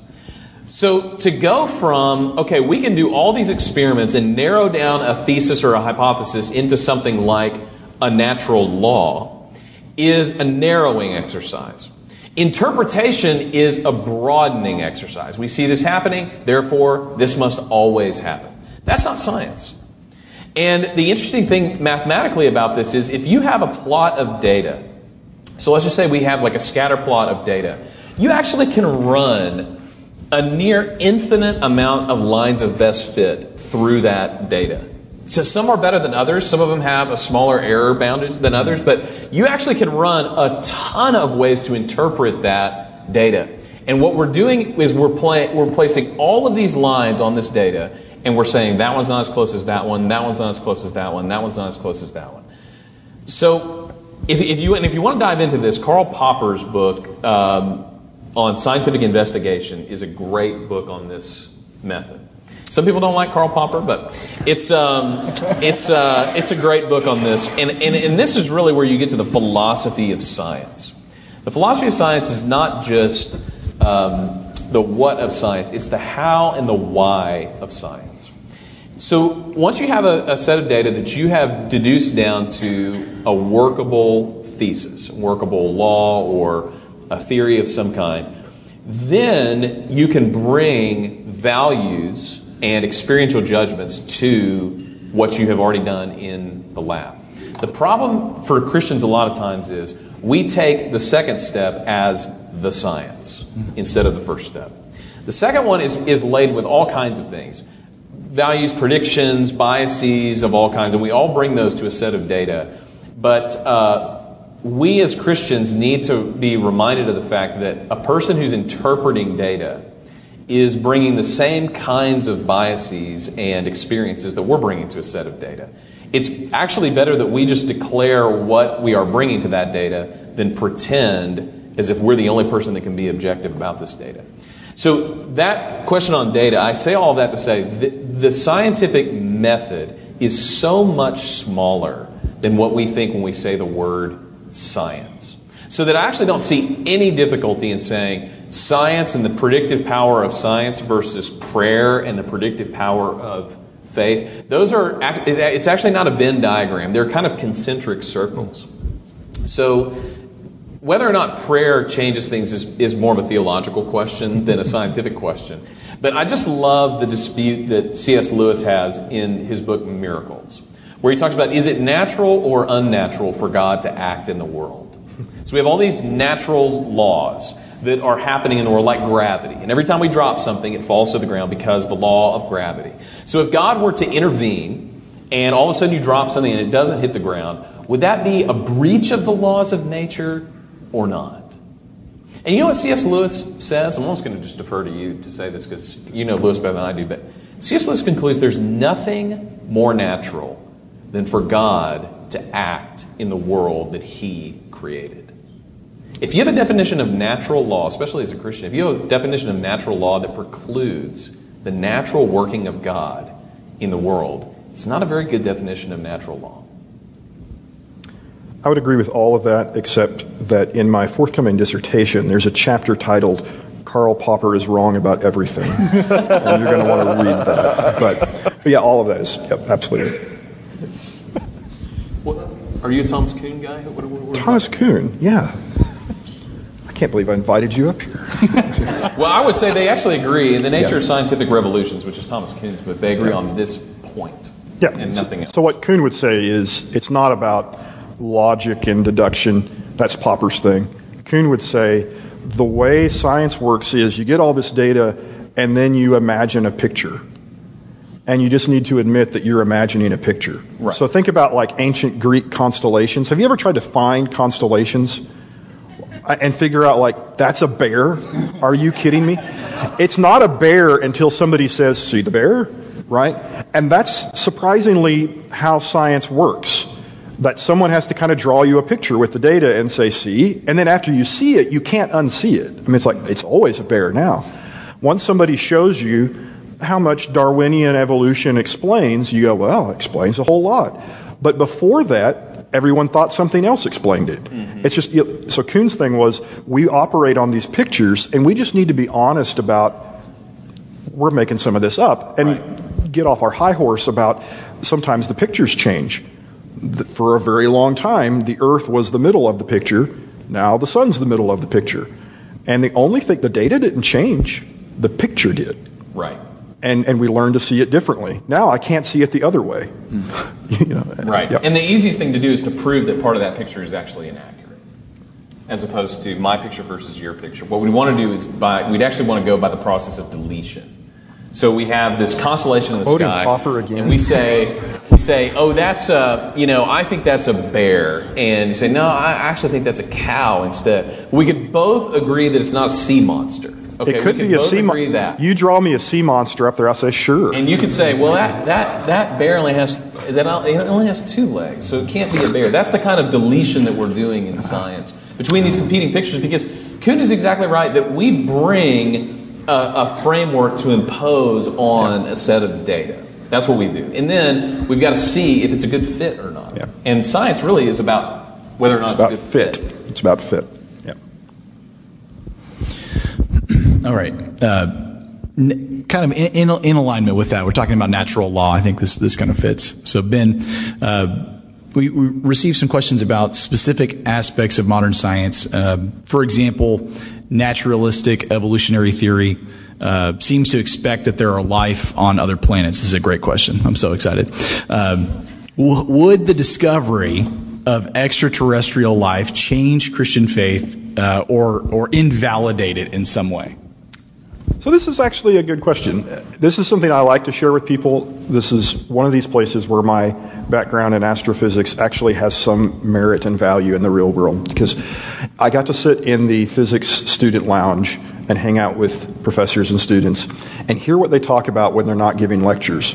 So to go from, okay, we can do all these experiments and narrow down a thesis or a hypothesis into something like a natural law is a narrowing exercise. Interpretation is a broadening exercise. We see this happening, therefore this must always happen. That's not science. And the interesting thing mathematically about this is if you have a plot of data, so let's just say we have like a scatter plot of data, you actually can run a near infinite amount of lines of best fit through that data. So some are better than others. Some of them have a smaller error boundary than others, but you actually can run a ton of ways to interpret that data. And what we're doing is we're placing all of these lines on this data, and we're saying that one's not as close as that one, that one's not as close as that one, that one's not as close as that one. So if you want to dive into this, Karl Popper's book on scientific investigation is a great book on this method. Some people don't like Karl Popper, but it's a great book on this. And this is really where you get to the philosophy of science. The philosophy of science is not just the what of science, it's the how and the why of science. So once you have a set of data that you have deduced down to a workable thesis, workable law, or a theory of some kind, then you can bring values and experiential judgments to what you have already done in the lab. The problem for Christians a lot of times is we take the second step as the science instead of the first step. The second one is laden with all kinds of things. Values, predictions, biases of all kinds, and we all bring those to a set of data. But we as Christians need to be reminded of the fact that a person who's interpreting data is bringing the same kinds of biases and experiences that we're bringing to a set of data. It's actually better that we just declare what we are bringing to that data than pretend as if we're the only person that can be objective about this data. So that question on data, I say all of that to say the scientific method is so much smaller than what we think when we say the word science. So that I actually don't see any difficulty in saying science and the predictive power of science versus prayer and the predictive power of faith. It's actually not a Venn diagram. They're kind of concentric circles. So whether or not prayer changes things is more of a theological question than a scientific question. But I just love the dispute that C.S. Lewis has in his book Miracles, where he talks about, is it natural or unnatural for God to act in the world? So we have all these natural laws. that are happening in the world, like gravity. And every time we drop something, it falls to the ground because of the law of gravity. So if God were to intervene and all of a sudden you drop something and it doesn't hit the ground, would that be a breach of the laws of nature or not? And you know what C.S. Lewis says? I'm almost going to just defer to you to say this because you know Lewis better than I do. But C.S. Lewis concludes there's nothing more natural than for God to act in the world that He created. If you have a definition of natural law, especially as a Christian, if you have a definition of natural law that precludes the natural working of God in the world, it's not a very good definition of natural law. I would agree with all of that, except that in my forthcoming dissertation, there's a chapter titled Karl Popper is Wrong About Everything. And you're going to want to read that. But yeah, all of that is absolutely. What, are you a Thomas Kuhn guy? Thomas Kuhn, yeah. I can't believe I invited you up here. Well, I would say they actually agree. In The Nature of Scientific Revolutions, which is Thomas Kuhn's book, they agree on this point and nothing else. So what Kuhn would say is it's not about logic and deduction. That's Popper's thing. Kuhn would say the way science works is you get all this data and then you imagine a picture. And you just need to admit that you're imagining a picture. Right. So think about like ancient Greek constellations. Have you ever tried to find constellations and figure out like, that's a bear? Are you kidding me? It's not a bear until somebody says, see the bear? Right? And that's surprisingly how science works. That someone has to kind of draw you a picture with the data and say, see? And then after you see it, you can't unsee it. I mean, it's like, it's always a bear now. Once somebody shows you how much Darwinian evolution explains, you go, well, it explains a whole lot. But before that, everyone thought something else explained it. Mm-hmm. It's just, so Kuhn's thing was, we operate on these pictures, and we just need to be honest about, we're making some of this up, and get off our high horse about sometimes the pictures change. For a very long time, the Earth was the middle of the picture. Now the sun's the middle of the picture. And the only thing, the data didn't change. The picture did. Right. And we learned to see it differently. Now I can't see it the other way. You know, right. Yep. And the easiest thing to do is to prove that part of that picture is actually inaccurate, as opposed to my picture versus your picture. What we want to do is we'd actually want to go by the process of deletion. So we have this constellation in the sky, Popper again. And we say, oh, that's I think that's a bear, and you say, no, I actually think that's a cow instead. We could both agree that it's not a sea monster. Okay, it could be a sea monster. You draw me a sea monster up there, I'll say sure. And you could say, well, that bear only has 2 legs, so it can't be a bear. That's the kind of deletion that we're doing in science between these competing pictures, because Kuhn is exactly right that we bring a framework to impose on a set of data. That's what we do. And then we've got to see if it's a good fit or not. Yeah. And science really is about whether or not it's a good fit. It's about fit. Yeah. All right. Kind of in alignment with that, we're talking about natural law. I think this kind of fits. So, Ben, we received some questions about specific aspects of modern science. For example, naturalistic evolutionary theory seems to expect that there are life on other planets. This is a great question. I'm so excited. Would the discovery of extraterrestrial life change Christian faith or invalidate it in some way? So this is actually a good question. This is something I like to share with people. This is one of these places where my background in astrophysics actually has some merit and value in the real world, because I got to sit in the physics student lounge and hang out with professors and students and hear what they talk about when they're not giving lectures.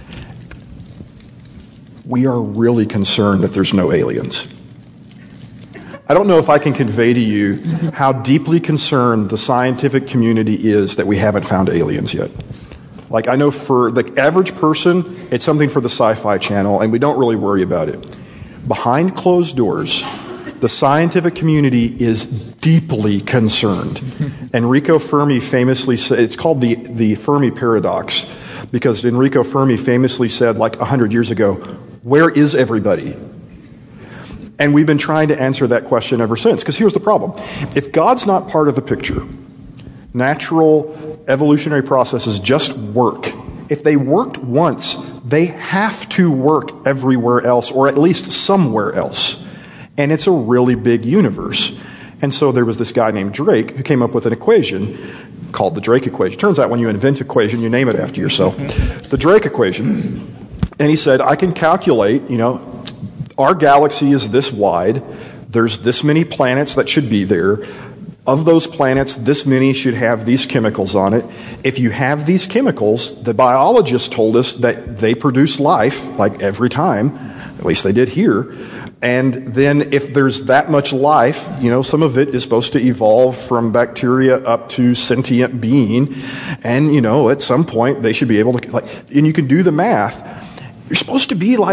We are really concerned that there's no aliens. I don't know if I can convey to you how deeply concerned the scientific community is that we haven't found aliens yet. Like, I know for the average person, it's something for the Sci-Fi Channel, and we don't really worry about it. Behind closed doors, the scientific community is deeply concerned. Enrico Fermi famously said, it's called the Fermi paradox, because Enrico Fermi famously said, like 100 years ago, where is everybody? And we've been trying to answer that question ever since, because here's the problem. If God's not part of the picture, natural evolutionary processes just work. If they worked once, they have to work everywhere else, or at least somewhere else. And it's a really big universe. And so there was this guy named Drake who came up with an equation called the Drake equation. Turns out when you invent an equation, you name it after yourself. The Drake equation. And he said, I can calculate, our galaxy is this wide. There's this many planets that should be there. Of those planets, this many should have these chemicals on it. If you have these chemicals, the biologists told us that they produce life, like every time. At least they did here. And then if there's that much life, some of it is supposed to evolve from bacteria up to sentient being. And, at some point they should be able to, and you can do the math. There's supposed to be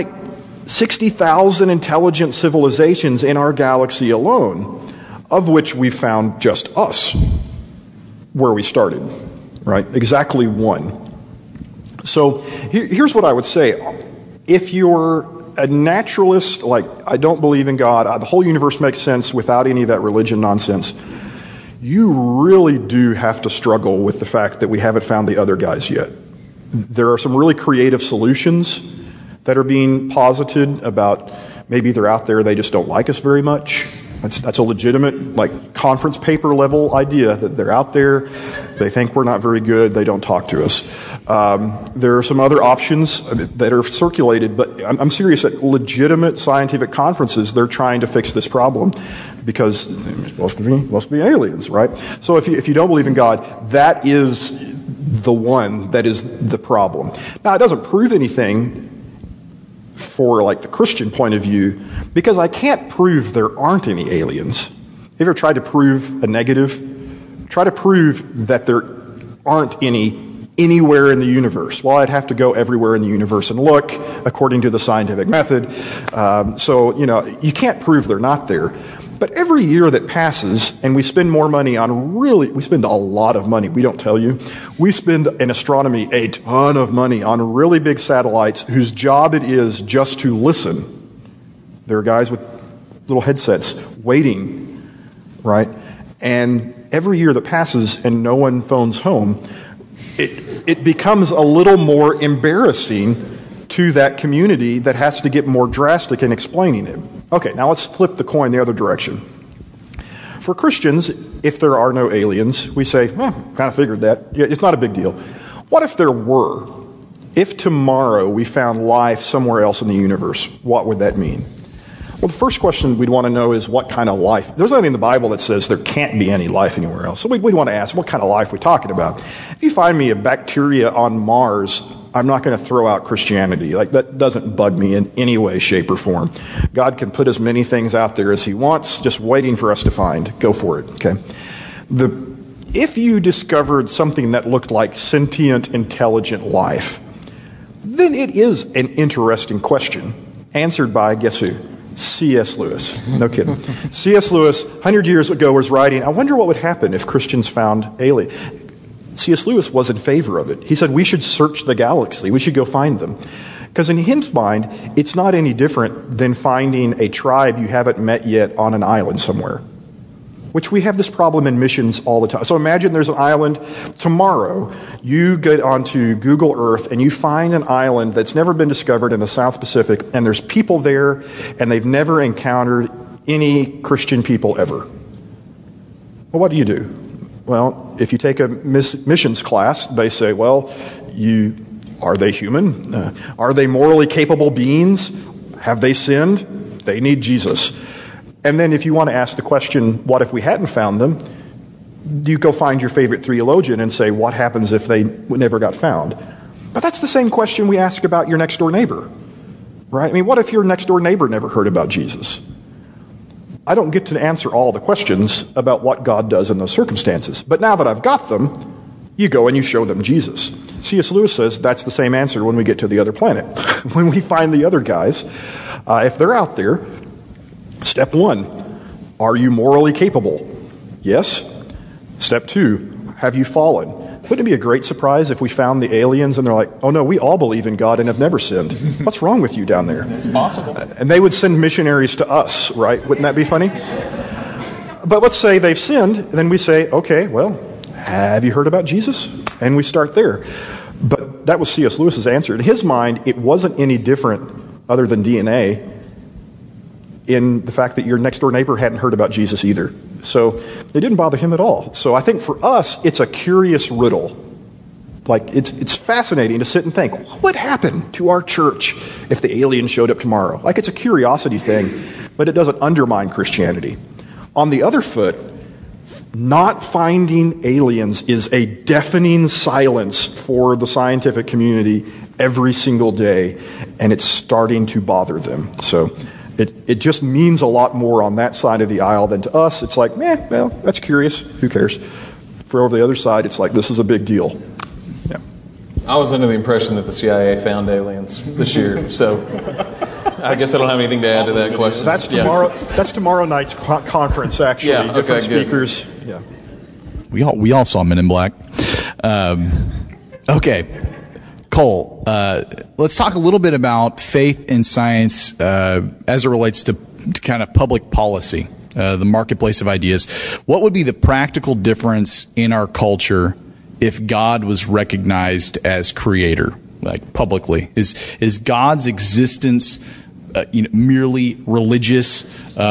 60,000 intelligent civilizations in our galaxy alone, of which we found just us where we started, right? Exactly one. So here's what I would say. If you're a naturalist, I don't believe in God, the whole universe makes sense without any of that religion nonsense, you really do have to struggle with the fact that we haven't found the other guys yet. There are some really creative solutions that are being posited about maybe they're out there, they just don't like us very much. That's a legitimate, conference paper level idea that they're out there, they think we're not very good, they don't talk to us. There are some other options that are circulated, but I'm serious, at legitimate scientific conferences, they're trying to fix this problem because it's supposed to be aliens, right? So if you don't believe in God, that is the one that is the problem. Now, it doesn't prove anything for the Christian point of view, because I can't prove there aren't any aliens. Have you ever tried to prove a negative? Try to prove that there aren't any anywhere in the universe. Well, I'd have to go everywhere in the universe and look according to the scientific method. So you can't prove they're not there. But every year that passes, and we spend more money we spend a lot of money, we don't tell you. We spend in astronomy a ton of money on really big satellites whose job it is just to listen. There are guys with little headsets waiting, right? And every year that passes and no one phones home, it becomes a little more embarrassing to that community that has to get more drastic in explaining it. Okay, now let's flip the coin the other direction. For Christians, if there are no aliens, we say, kind of figured that. Yeah, it's not a big deal. What if there were? If tomorrow we found life somewhere else in the universe, what would that mean? Well, the first question we'd want to know is what kind of life. There's nothing in the Bible that says there can't be any life anywhere else. So we'd want to ask, what kind of life are we talking about? If you find me a bacteria on Mars, I'm not going to throw out Christianity. That doesn't bug me in any way, shape, or form. God can put as many things out there as He wants, just waiting for us to find. Go for it, okay? If you discovered something that looked like sentient, intelligent life, then it is an interesting question, answered by, guess who? C.S. Lewis. No kidding. C.S. Lewis, 100 years ago, was writing, I wonder what would happen if Christians found aliens. C.S. Lewis was in favor of it. He said, we should search the galaxy. We should go find them. Because in his mind, it's not any different than finding a tribe you haven't met yet on an island somewhere, which we have this problem in missions all the time. So imagine there's an island. Tomorrow, you get onto Google Earth and you find an island that's never been discovered in the South Pacific, and there's people there, and they've never encountered any Christian people ever. Well, what do? Well, if you take a missions class, they say, well, are they human? Are they morally capable beings? Have they sinned? They need Jesus. And then if you want to ask the question, what if we hadn't found them? You go find your favorite theologian and say, what happens if they never got found? But that's the same question we ask about your next door neighbor, right? I mean, what if your next door neighbor never heard about Jesus? I don't get to answer all the questions about what God does in those circumstances. But now that I've got them, you go and you show them Jesus. C.S. Lewis says that's the same answer when we get to the other planet. When we find the other guys, if they're out there, step 1, are you morally capable? Yes. Step 2, have you fallen? Wouldn't it be a great surprise if we found the aliens and they're like, oh no, we all believe in God and have never sinned. What's wrong with you down there? It's possible. And they would send missionaries to us, right? Wouldn't that be funny? But let's say they've sinned, and then we say, okay, well, have you heard about Jesus? And we start there. But that was C.S. Lewis's answer. In his mind, it wasn't any different other than DNA in the fact that your next door neighbor hadn't heard about Jesus either. So it didn't bother him at all. So I think for us, it's a curious riddle. Like, it's fascinating to sit and think, what would happen to our church if the aliens showed up tomorrow? Like, it's a curiosity thing, but it doesn't undermine Christianity. On the other foot, not finding aliens is a deafening silence for the scientific community every single day, and it's starting to bother them. So it just means a lot more on that side of the aisle than to us. It's like, well, that's curious. Who cares? For over the other side, it's like, this is a big deal. Yeah. I was under the impression that the CIA found aliens this year, so I guess I don't have anything to add to that question. That's tomorrow. Yeah. That's tomorrow night's conference. Actually, yeah, different okay, speakers. Good. Yeah, we all saw Men in Black. Okay, Cole. Let's talk a little bit about faith and science as it relates to kind of public policy, the marketplace of ideas. What would be the practical difference in our culture if God was recognized as creator, like publicly? Is God's existence merely religious,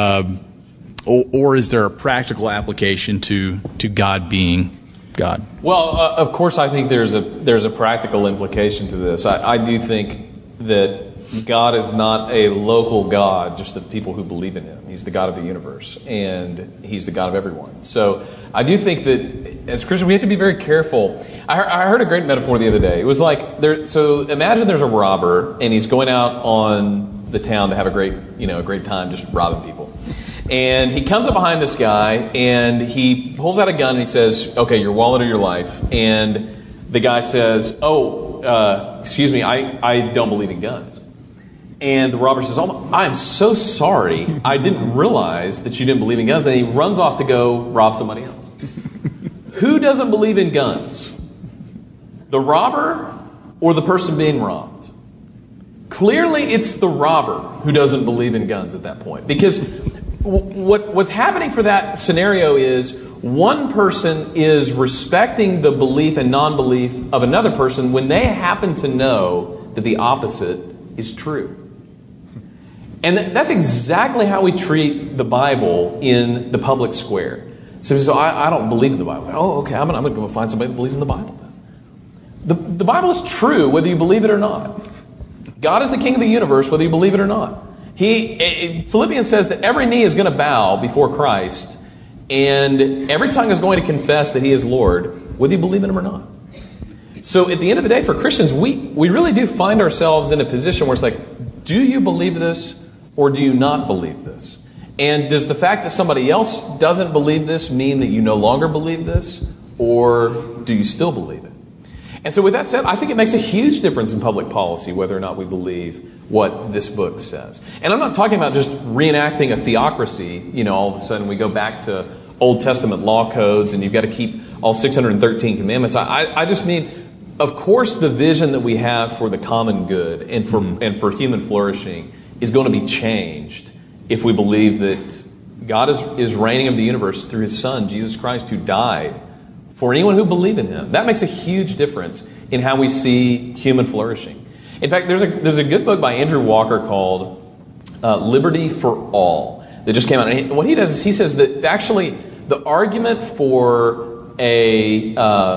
or is there a practical application to God being God? Well, of course, I think there's a practical implication to this. I do think that God is not a local God just of people who believe in Him. He's the God of the universe, and He's the God of everyone. So I do think that as Christians, we have to be very careful. I heard a great metaphor the other day. It was like, so imagine there's a robber, and he's going out on the town to have a great time just robbing people. And he comes up behind this guy, and he pulls out a gun, and he says, okay, your wallet or your life. And the guy says, excuse me, I don't believe in guns. And the robber says, oh, I'm so sorry. I didn't realize that you didn't believe in guns. And he runs off to go rob somebody else. Who doesn't believe in guns? The robber or the person being robbed? Clearly, it's the robber who doesn't believe in guns at that point. Because what's happening for that scenario is one person is respecting the belief and non-belief of another person when they happen to know that the opposite is true. And that's exactly how we treat the Bible in the public square. So I don't believe in the Bible. Oh, okay, I'm going to go find somebody who believes in the Bible then. The Bible is true whether you believe it or not. God is the King of the universe whether you believe it or not. Philippians says that every knee is going to bow before Christ, and every tongue is going to confess that He is Lord, whether you believe in Him or not. So at the end of the day, for Christians, we really do find ourselves in a position where it's like, do you believe this or do you not believe this? And does the fact that somebody else doesn't believe this mean that you no longer believe this, or do you still believe it? And so with that said, I think it makes a huge difference in public policy whether or not we believe what this book says. And I'm not talking about just reenacting a theocracy. All of a sudden we go back to Old Testament law codes and you've got to keep all 613 commandments. I just mean, of course, the vision that we have for the common good and for human flourishing is going to be changed if we believe that God is reigning of the universe through His Son, Jesus Christ, who died for anyone who believed in Him. That makes a huge difference in how we see human flourishing. In fact, there's a good book by Andrew Walker called Liberty for All that just came out. And what he does is he says that actually the argument for a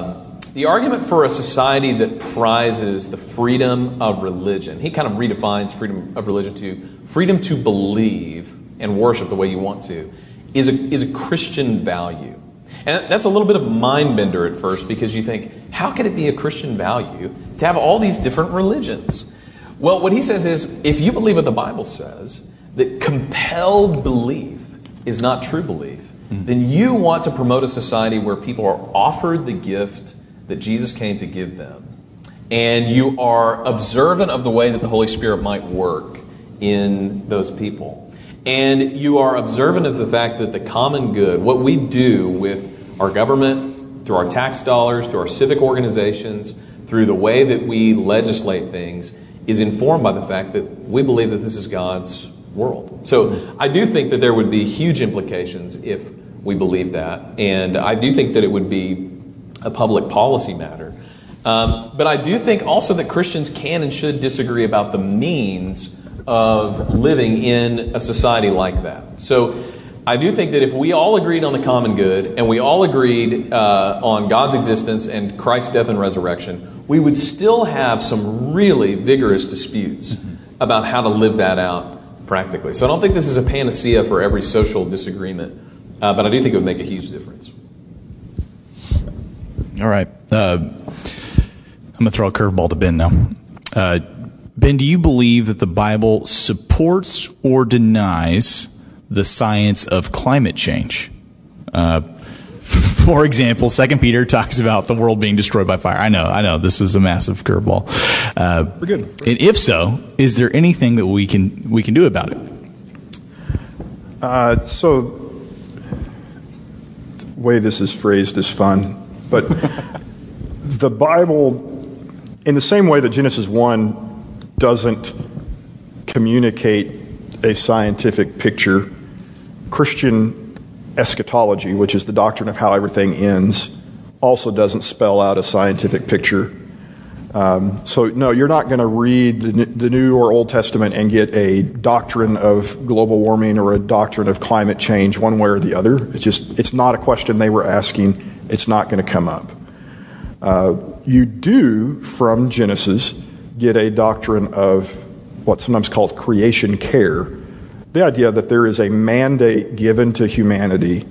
society that prizes the freedom of religion, he kind of redefines freedom of religion to freedom to believe and worship the way you want to, is a Christian value. And that's a little bit of a mind bender at first, because you think, how could it be a Christian value to have all these different religions? Well, what he says is, if you believe what the Bible says, that compelled belief is not true belief, then you want to promote a society where people are offered the gift that Jesus came to give them. And you are observant of the way that the Holy Spirit might work in those people. And you are observant of the fact that the common good, what we do with our government, through our tax dollars, through our civic organizations, through the way that we legislate things, is informed by the fact that we believe that this is God's world. So I do think that there would be huge implications if we believe that. And I do think that it would be a public policy matter. But I do think also that Christians can and should disagree about the means of living in a society like that. So I do think that if we all agreed on the common good and we all agreed on God's existence and Christ's death and resurrection, we would still have some really vigorous disputes about how to live that out practically. So I don't think this is a panacea for every social disagreement, but I do think it would make a huge difference. All right. I'm going to throw a curveball to Ben now. Ben, do you believe that the Bible supports or denies the science of climate change? For example, 2 Peter talks about the world being destroyed by fire. I know, this is a massive curveball. We're good. And if so, is there anything that we can do about it? So the way this is phrased is fun, but the Bible, in the same way that Genesis 1 doesn't communicate a scientific picture, Christian eschatology, which is the doctrine of how everything ends, also doesn't spell out a scientific picture. So no, you're not going to read the New or Old Testament and get a doctrine of global warming or a doctrine of climate change one way or the other. It's not a question they were asking. It's not going to come up. You do, from Genesis, get a doctrine of what's sometimes called creation care. The idea that there is a mandate given to humanity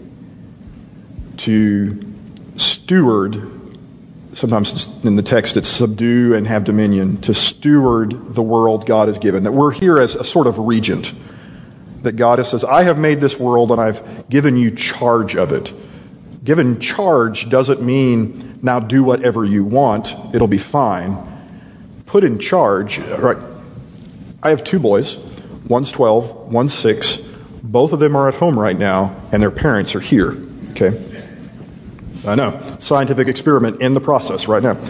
to steward, sometimes in the text it's subdue and have dominion, to steward the world God has given. That we're here as a sort of regent. That God says, I have made this world and I've given you charge of it. Given charge doesn't mean now do whatever you want, it'll be fine. Put in charge, right? I have two boys. One's 12, one's 6. Both of them are at home right now, and their parents are here. Okay? I know. Scientific experiment in the process right now.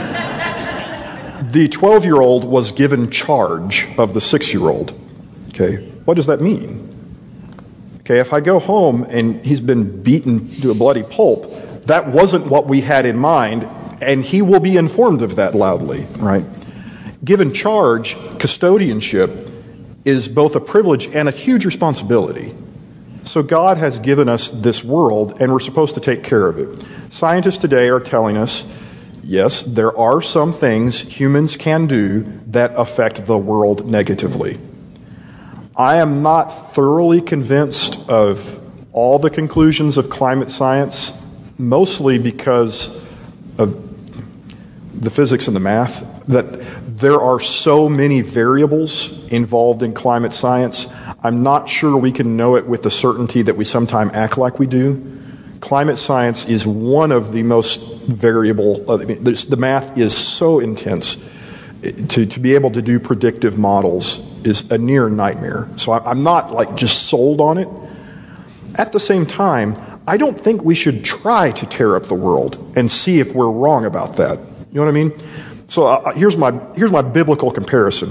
The 12-year-old was given charge of the 6-year-old. Okay? What does that mean? Okay, if I go home and he's been beaten to a bloody pulp, that wasn't what we had in mind, and he will be informed of that loudly, right? Given charge, custodianship, is both a privilege and a huge responsibility. So God has given us this world, and we're supposed to take care of it. Scientists today are telling us, yes, there are some things humans can do that affect the world negatively. I am not thoroughly convinced of all the conclusions of climate science, mostly because of the physics and the math, that there are so many variables involved in climate science. I'm not sure we can know it with the certainty that we sometimes act like we do. Climate science is one of the most variable. The math is so intense. To be able to do predictive models is a near nightmare. So I'm not just sold on it. At the same time, I don't think we should try to tear up the world and see if we're wrong about that. You know what I mean? So here's my biblical comparison.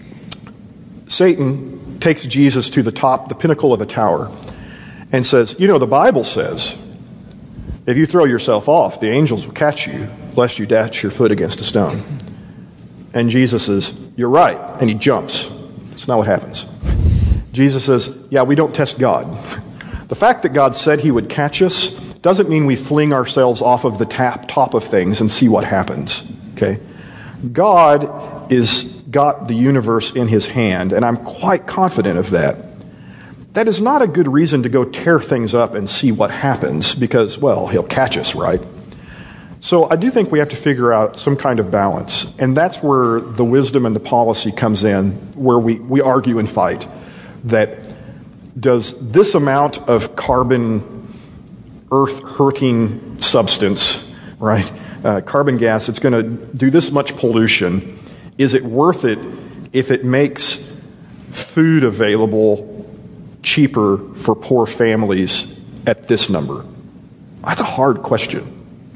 Satan takes Jesus to the top, the pinnacle of a tower, and says, the Bible says, if you throw yourself off, the angels will catch you, lest you dash your foot against a stone. And Jesus says, you're right, and he jumps. That's not what happens. Jesus says, yeah, we don't test God. The fact that God said he would catch us doesn't mean we fling ourselves off of the top of things and see what happens. Okay? God is got the universe in his hand, and I'm quite confident of that. That is not a good reason to go tear things up and see what happens because, well, he'll catch us, right? So I do think we have to figure out some kind of balance, and that's where the wisdom and the policy comes in, where we argue and fight. That does this amount of carbon, earth-hurting substance, right, carbon gas, it's going to do this much pollution. Is it worth it if it makes food available cheaper for poor families at this number? That's a hard question.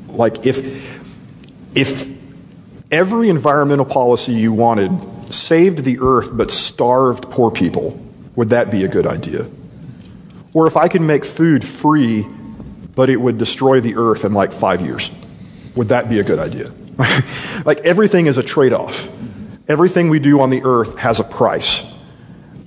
If every environmental policy you wanted saved the earth but starved poor people, would that be a good idea? Or if I can make food free but it would destroy the earth in 5 years, would that be a good idea? Everything is a trade-off. Everything we do on the earth has a price.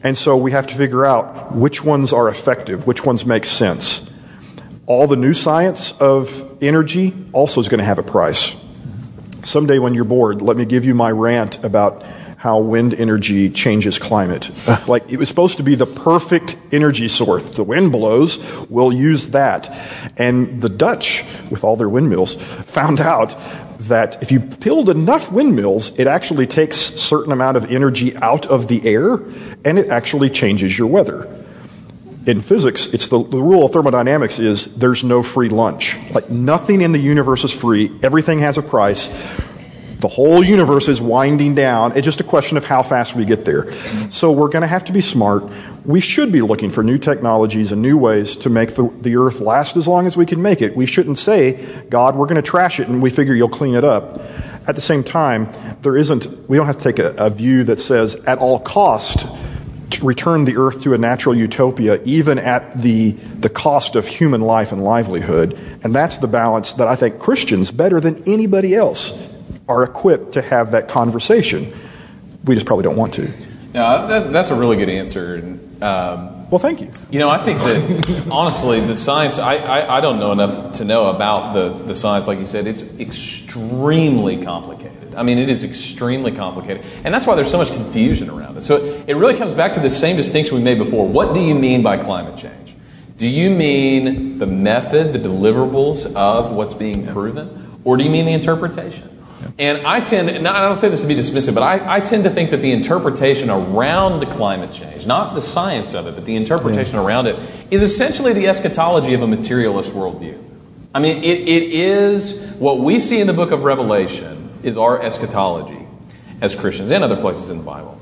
And so we have to figure out which ones are effective, which ones make sense. All the new science of energy also is going to have a price. Someday when you're bored, let me give you my rant about how wind energy changes climate. Like, it was supposed to be the perfect energy source. The wind blows, we'll use that. And the Dutch, with all their windmills, found out that if you build enough windmills, it actually takes a certain amount of energy out of the air, and it actually changes your weather. In physics, it's the rule of thermodynamics is there's no free lunch. Like, nothing in the universe is free. Everything has a price. The whole universe is winding down. It's just a question of how fast we get there. So we're going to have to be smart. We should be looking for new technologies and new ways to make the earth last as long as we can make it. We shouldn't say, God, we're going to trash it and we figure you'll clean it up. At the same time, we don't have to take a view that says at all cost to return the earth to a natural utopia, even at the cost of human life and livelihood. And that's the balance that I think Christians, better than anybody else, are equipped to have that conversation. We just probably don't want to. No, that's a really good answer. Well, thank you. You know, I think that, honestly, the science, I don't know enough to know about the science. Like you said, it's extremely complicated. I mean, it is extremely complicated. And that's why there's so much confusion around it. So it really comes back to the same distinction we made before. What do you mean by climate change? Do you mean the method, the deliverables of what's being proven? Or do you mean the interpretation? And I don't say this to be dismissive, but I tend to think that the interpretation around the climate change, not the science of it, but the interpretation around it, is essentially the eschatology of a materialist worldview. I mean, it is what we see in the book of Revelation is our eschatology as Christians and other places in the Bible.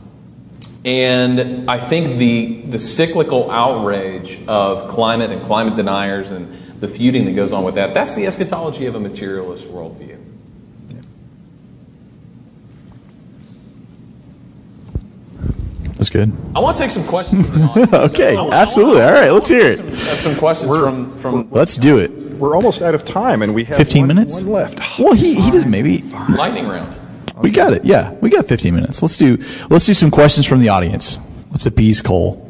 And I think the cyclical outrage of climate and climate deniers and the feuding that goes on with that, that's the eschatology of a materialist worldview. That's good. I want to take some questions from the audience. Okay, absolutely. All right, let's hear it. Some questions from. Let's do it. We're almost out of time, and we have 15 minutes? one left. Well, he does maybe. Lightning round. We got it. Yeah, we got 15 minutes. Let's do some questions from the audience. What's a bee's coal?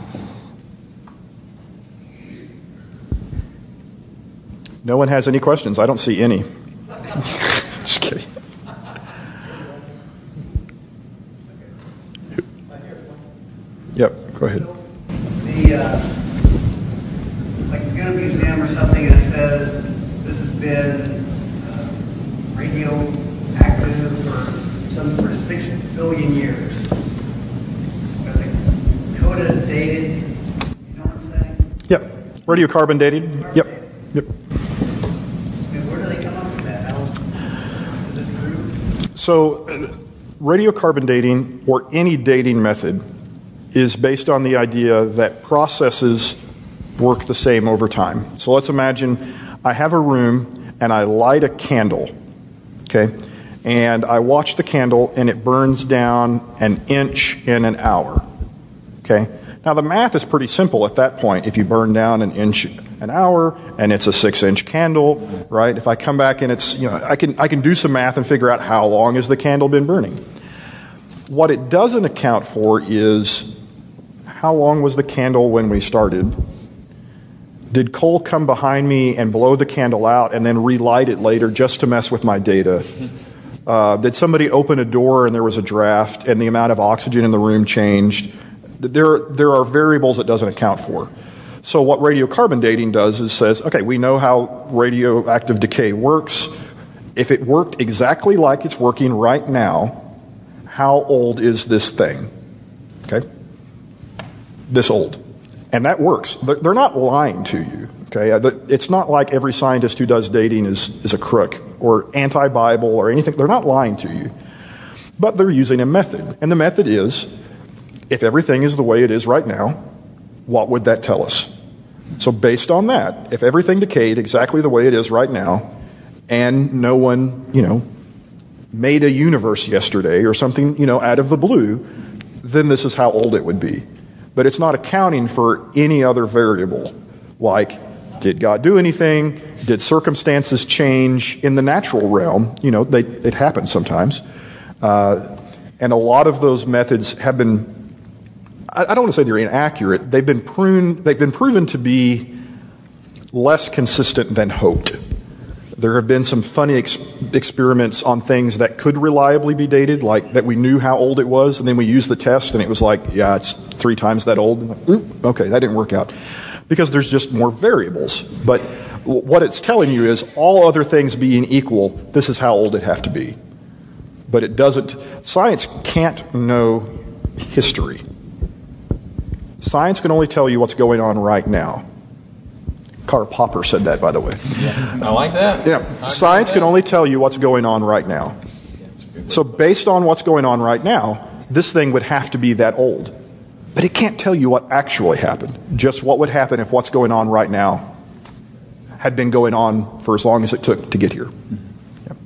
No one has any questions. I don't see any. Just kidding. Yep, go ahead. Like you go to a museum or something that says this has been radioactive for 6 billion years. Are they coded, dated? You know what I'm saying? Yep, radiocarbon dated. Yep. And where do they come up with that? How is it true? So, radiocarbon dating, or any dating method, is based on the idea that processes work the same over time. So let's imagine I have a room and I light a candle, okay? And I watch the candle and it burns down an inch in an hour, okay? Now the math is pretty simple at that point. If you burn down an inch an hour and it's a 6-inch candle, right? If I come back and it's, I can do some math and figure out how long has the candle been burning. What it doesn't account for is how long was the candle when we started? Did coal come behind me and blow the candle out and then relight it later just to mess with my data? Did somebody open a door and there was a draft and the amount of oxygen in the room changed? There are variables it doesn't account for. So what radiocarbon dating does is says, okay, we know how radioactive decay works. If it worked exactly like it's working right now, how old is this thing? Okay? This old. And that works. They're not lying to you. Okay? It's not like every scientist who does dating is a crook or anti-Bible or anything. They're not lying to you. But they're using a method. And the method is, if everything is the way it is right now, what would that tell us? So based on that, if everything decayed exactly the way it is right now, and no one, made a universe yesterday or something, out of the blue, then this is how old it would be. But it's not accounting for any other variable, like, did God do anything? Did circumstances change in the natural realm? It happens sometimes. And a lot of those methods have been, I don't want to say they're inaccurate. They've been proven to be less consistent than hoped. There have been some funny experiments on things that could reliably be dated, like that we knew how old it was, and then we used the test, and it was like, yeah, it's 3 times that old. Like, okay, that didn't work out. Because there's just more variables. But what it's telling you is, all other things being equal, this is how old it have to be. But it doesn't. Science can't know history. Science can only tell you what's going on right now. Karl Popper said that, by the way. Yeah, I like that. Yeah, science can only tell you what's going on right now. So based on what's going on right now, this thing would have to be that old. But it can't tell you what actually happened. Just what would happen if what's going on right now had been going on for as long as it took to get here. Yeah.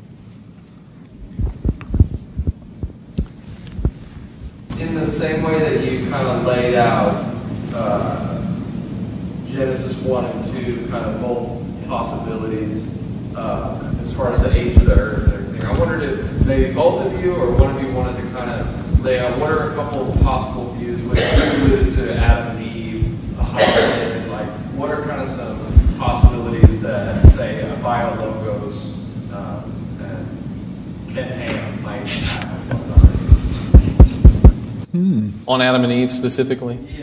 In the same way that you kind of laid out Genesis 1 and 2, kind of both possibilities as far as the age of the earth and everything. I wondered if maybe both of you or one of you wanted to kind of lay out what are a couple of possible views, which alluded to Adam and Eve, a hominid, like what are kind of some possibilities that, say, a biologos and Ken Ham might have On Adam and Eve specifically? Yeah.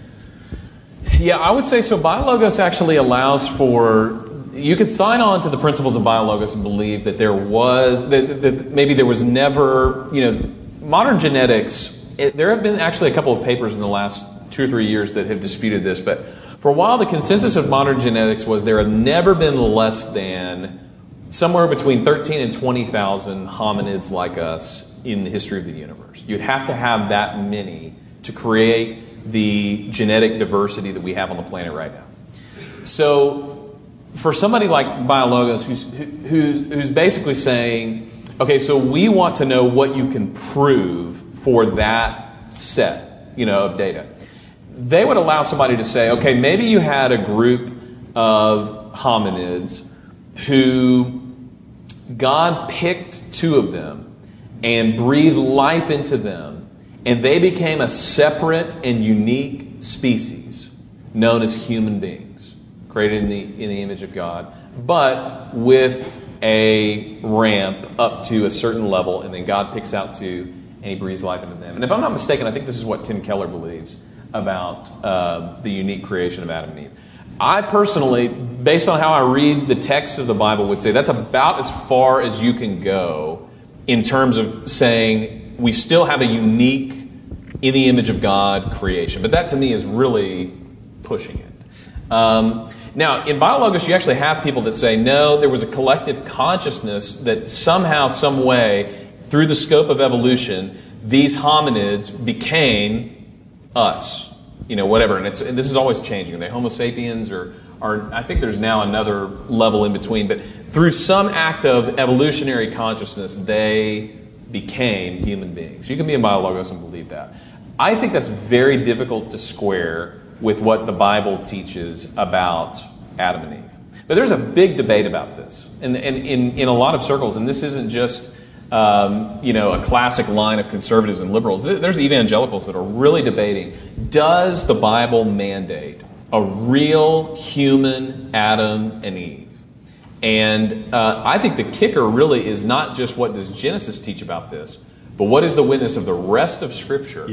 Yeah, I would say so. Biologos actually allows for, you could sign on to the principles of biologos and believe that there was, that maybe there was never, modern genetics, there have been actually a couple of papers in the last 2 or 3 years that have disputed this, but for a while the consensus of modern genetics was there have never been less than somewhere between 13 and 20,000 hominids like us in the history of the universe. You'd have to have that many to create the genetic diversity that we have on the planet right now. So for somebody like Biologos who's basically saying, okay, so we want to know what you can prove for that set, of data. They would allow somebody to say, okay, maybe you had a group of hominids who God picked 2 of them and breathed life into them, and they became a separate and unique species known as human beings, created in the image of God, but with a ramp up to a certain level, and then God picks out 2 and He breathes life into them. And if I'm not mistaken, I think this is what Tim Keller believes about the unique creation of Adam and Eve. I personally, based on how I read the text of the Bible, would say that's about as far as you can go in terms of saying we still have a unique, in the image of God creation. But that to me is really pushing it. Now, in Biologos, you actually have people that say, no, there was a collective consciousness that somehow, some way, through the scope of evolution, these hominids became us. Whatever. And this is always changing. Are they Homo sapiens or I think there's now another level in between. But through some act of evolutionary consciousness, they became human beings. You can be in Biologos and believe that. I think that's very difficult to square with what the Bible teaches about Adam and Eve. But there's a big debate about this, and in a lot of circles, and this isn't just a classic line of conservatives and liberals. There's evangelicals that are really debating, does the Bible mandate a real human Adam and Eve? And I think the kicker really is not just what does Genesis teach about this, but what is the witness of the rest of Scripture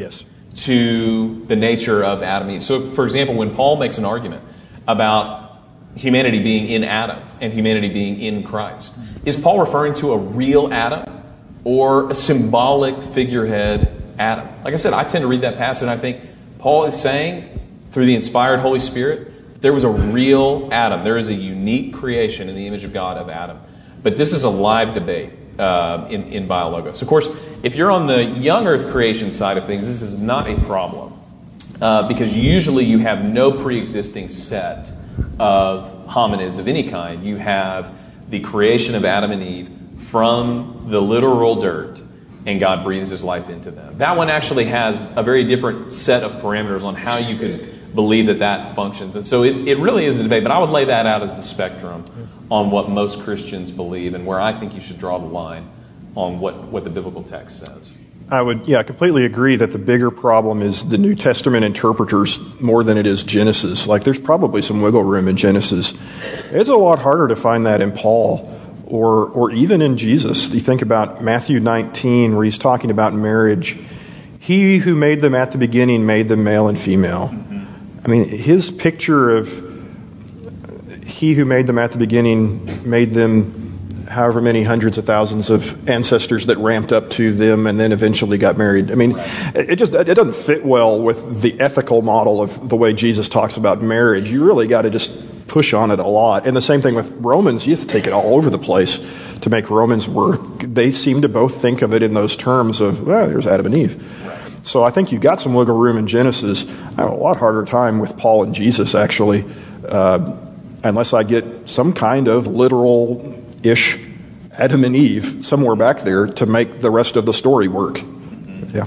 to the nature of Adam and Eve? So, for example, when Paul makes an argument about humanity being in Adam and humanity being in Christ, is Paul referring to a real Adam or a symbolic figurehead Adam? Like I said, I tend to read that passage and I think Paul is saying, through the inspired Holy Spirit, there was a real Adam. There is a unique creation in the image of God of Adam. But this is a live debate in Biologos. Of course, if you're on the young earth creation side of things, this is not a problem. Because usually you have no pre-existing set of hominids of any kind. You have the creation of Adam and Eve from the literal dirt, and God breathes His life into them. That one actually has a very different set of parameters on how you could believe that functions. And so it really is a debate, but I would lay that out as the spectrum on what most Christians believe and where I think you should draw the line on what the biblical text says. I would, completely agree that the bigger problem is the New Testament interpreters more than it is Genesis. Like, there's probably some wiggle room in Genesis. It's a lot harder to find that in Paul or even in Jesus. You think about Matthew 19, where he's talking about marriage. He who made them at the beginning made them male and female. I mean, his picture of he who made them at the beginning made them however many hundreds of thousands of ancestors that ramped up to them and then eventually got married. I mean, it doesn't fit well with the ethical model of the way Jesus talks about marriage. You really got to just push on it a lot. And the same thing with Romans. You have to take it all over the place to make Romans work. They seem to both think of it in those terms of, well, there's Adam and Eve. So I think you've got some wiggle room in Genesis. I have a lot harder time with Paul and Jesus, actually, unless I get some kind of literal-ish Adam and Eve somewhere back there to make the rest of the story work. Yeah.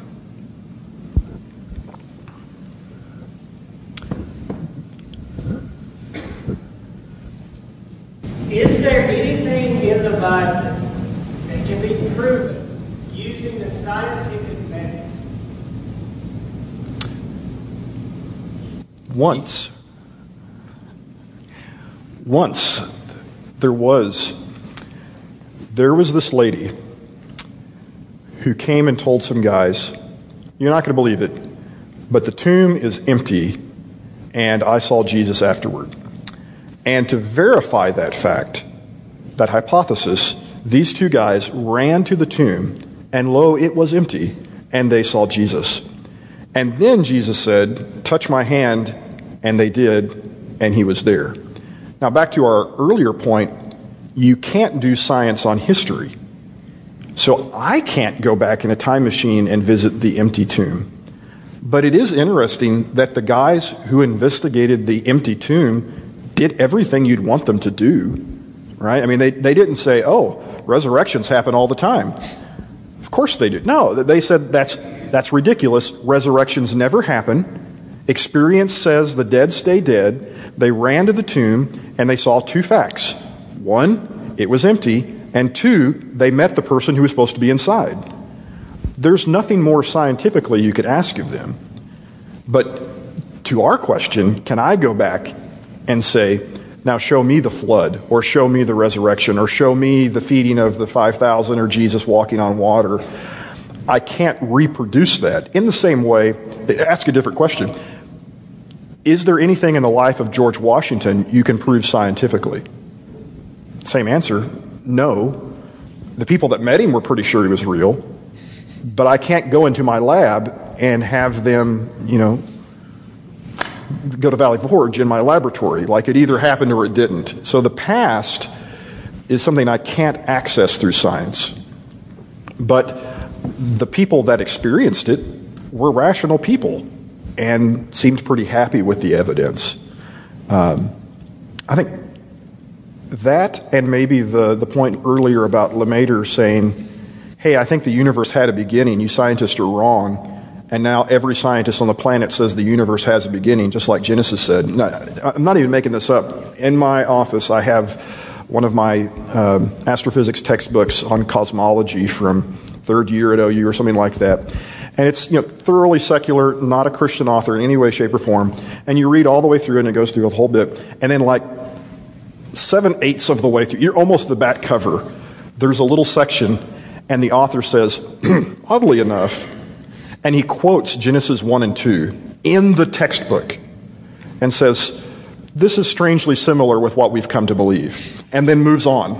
Is there anything in the Bible that can be proven using the scientific method? Once there was this lady who came and told some guys, you're not going to believe it, but the tomb is empty, and I saw Jesus afterward. And to verify that fact, that hypothesis, these two guys ran to the tomb, and lo, it was empty, and they saw Jesus. And then Jesus said, touch my hand, and they did, and he was there. Now, back to our earlier point, you can't do science on history. So I can't go back in a time machine and visit the empty tomb. But it is interesting that the guys who investigated the empty tomb did everything you'd want them to do, right? I mean, they didn't say, oh, resurrections happen all the time. Of course they do. No, they said that's ridiculous. Resurrections never happen. Experience says the dead stay dead. They ran to the tomb and they saw two facts. One, it was empty, and two, they met the person who was supposed to be inside. There's nothing more scientifically you could ask of them. But to our question, can I go back and say, now show me the flood, or show me the resurrection, or show me the feeding of the 5,000, or Jesus walking on water? I can't reproduce that. In the same way, ask a different question. Is there anything in the life of George Washington you can prove scientifically? Same answer, no. The people that met him were pretty sure he was real, but I can't go into my lab and have them, go to Valley Forge in my laboratory. Like, it either happened or it didn't. So the past is something I can't access through science. But the people that experienced it were rational people and seemed pretty happy with the evidence. I think that, and maybe the point earlier about Lemaitre saying, hey, I think the universe had a beginning, you scientists are wrong, and now every scientist on the planet says the universe has a beginning, just like Genesis said. No, I'm not even making this up. In my office, I have one of my astrophysics textbooks on cosmology from third year at OU or something like that. And it's thoroughly secular, not a Christian author in any way, shape, or form. And you read all the way through, and it goes through the whole bit. And then 7/8 of the way through, you're almost the back cover, there's a little section, and the author says, oddly enough, and he quotes Genesis 1 and 2 in the textbook and says, this is strangely similar with what we've come to believe, and then moves on.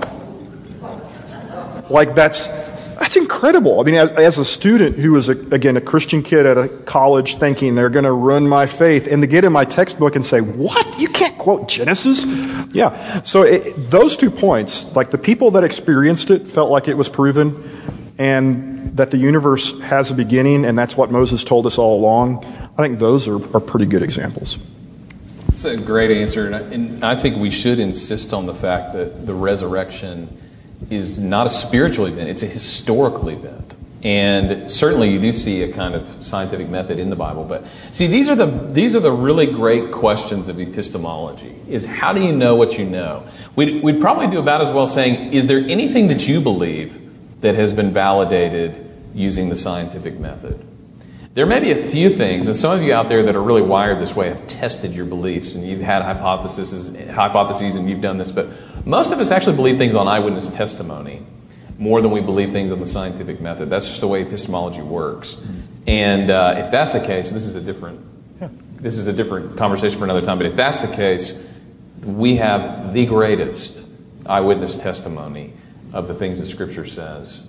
That's incredible. I mean, as a student who was, a Christian kid at a college thinking they're going to ruin my faith, and to get in my textbook and say, what? You can't quote Genesis? Yeah. So those 2 points, the people that experienced it felt like it was proven, and that the universe has a beginning, and that's what Moses told us all along, I think those are pretty good examples. It's a great answer, and I think we should insist on the fact that the resurrection is not a spiritual event, it's a historical event. And certainly you do see a kind of scientific method in the Bible. But see, these are the really great questions of epistemology, is how do you know what you know? We'd probably do about as well saying, is there anything that you believe that has been validated using the scientific method. There may be a few things, and some of you out there that are really wired this way have tested your beliefs, and you've had hypotheses and you've done this, but most of us actually believe things on eyewitness testimony more than we believe things on the scientific method. That's just the way epistemology works. And if that's the case, this is a different conversation for another time, but if that's the case, we have the greatest eyewitness testimony of the things that Scripture says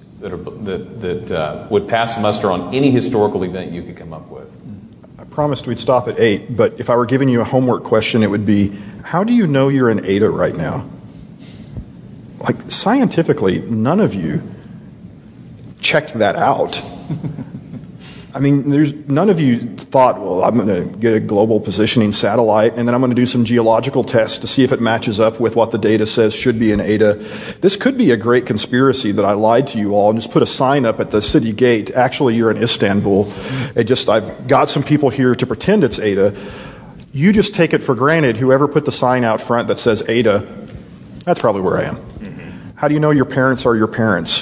that would pass muster on any historical event you could come up with. I promised we'd stop at 8, but if I were giving you a homework question, it would be, how do you know you're an Ada right now? Like, scientifically, none of you checked that out. I mean, none of you thought, well, I'm going to get a global positioning satellite, and then I'm going to do some geological tests to see if it matches up with what the data says should be an Ada. This could be a great conspiracy that I lied to you all and just put a sign up at the city gate. Actually, you're in Istanbul. I've got some people here to pretend it's Ada. You just take it for granted. Whoever put the sign out front that says Ada, that's probably where I am. How do you know your parents are your parents?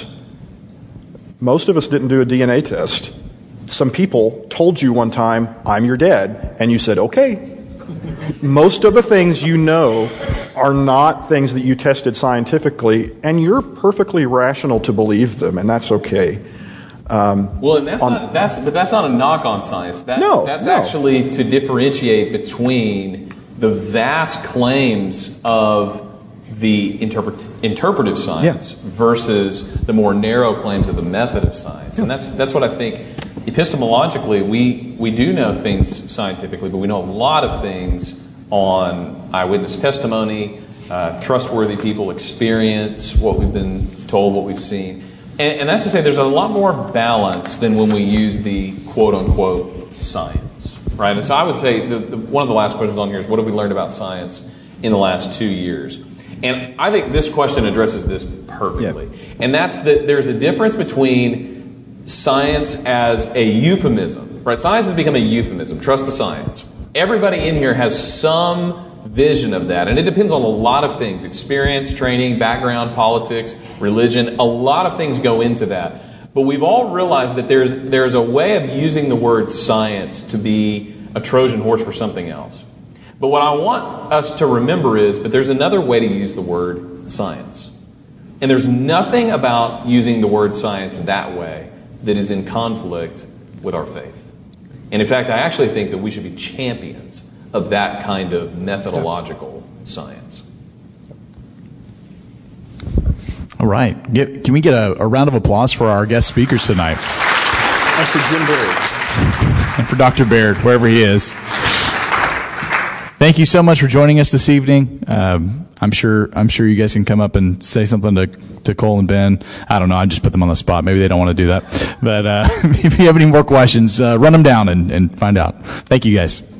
Most of us didn't do a DNA test. Some people told you one time, I'm your dad, and you said, okay. Most of the things you know are not things that you tested scientifically, and you're perfectly rational to believe them, and that's okay. Well, and that's not a knock on science. That's actually to differentiate between the vast claims of the interpretive science versus the more narrow claims of the method of science. And that's what I think. Epistemologically, we do know things scientifically, but we know a lot of things on eyewitness testimony, trustworthy people experience, what we've been told, what we've seen. And that's to say there's a lot more balance than when we use the quote-unquote science, right? And so I would say one of the last questions on here is, what have we learned about science in the last 2 years? And I think this question addresses this perfectly. Yeah. And that's that there's a difference between science as a euphemism, right? Science has become a euphemism. Trust the science. Everybody in here has some vision of that, and it depends on a lot of things: experience, training, background, politics, religion. A lot of things go into that. But we've all realized that there's a way of using the word science to be a Trojan horse for something else. But what I want us to remember is that there's another way to use the word science. And there's nothing about using the word science that way that is in conflict with our faith. And in fact, I actually think that we should be champions of that kind of methodological science. All right. Can we get a round of applause for our guest speakers tonight? And for Jim Baird. And for Dr. Baird, wherever he is. Thank you so much for joining us this evening. I'm sure you guys can come up and say something to Cole and Ben. I don't know. I just put them on the spot. Maybe they don't want to do that. But if you have any more questions, run them down and find out. Thank you, guys.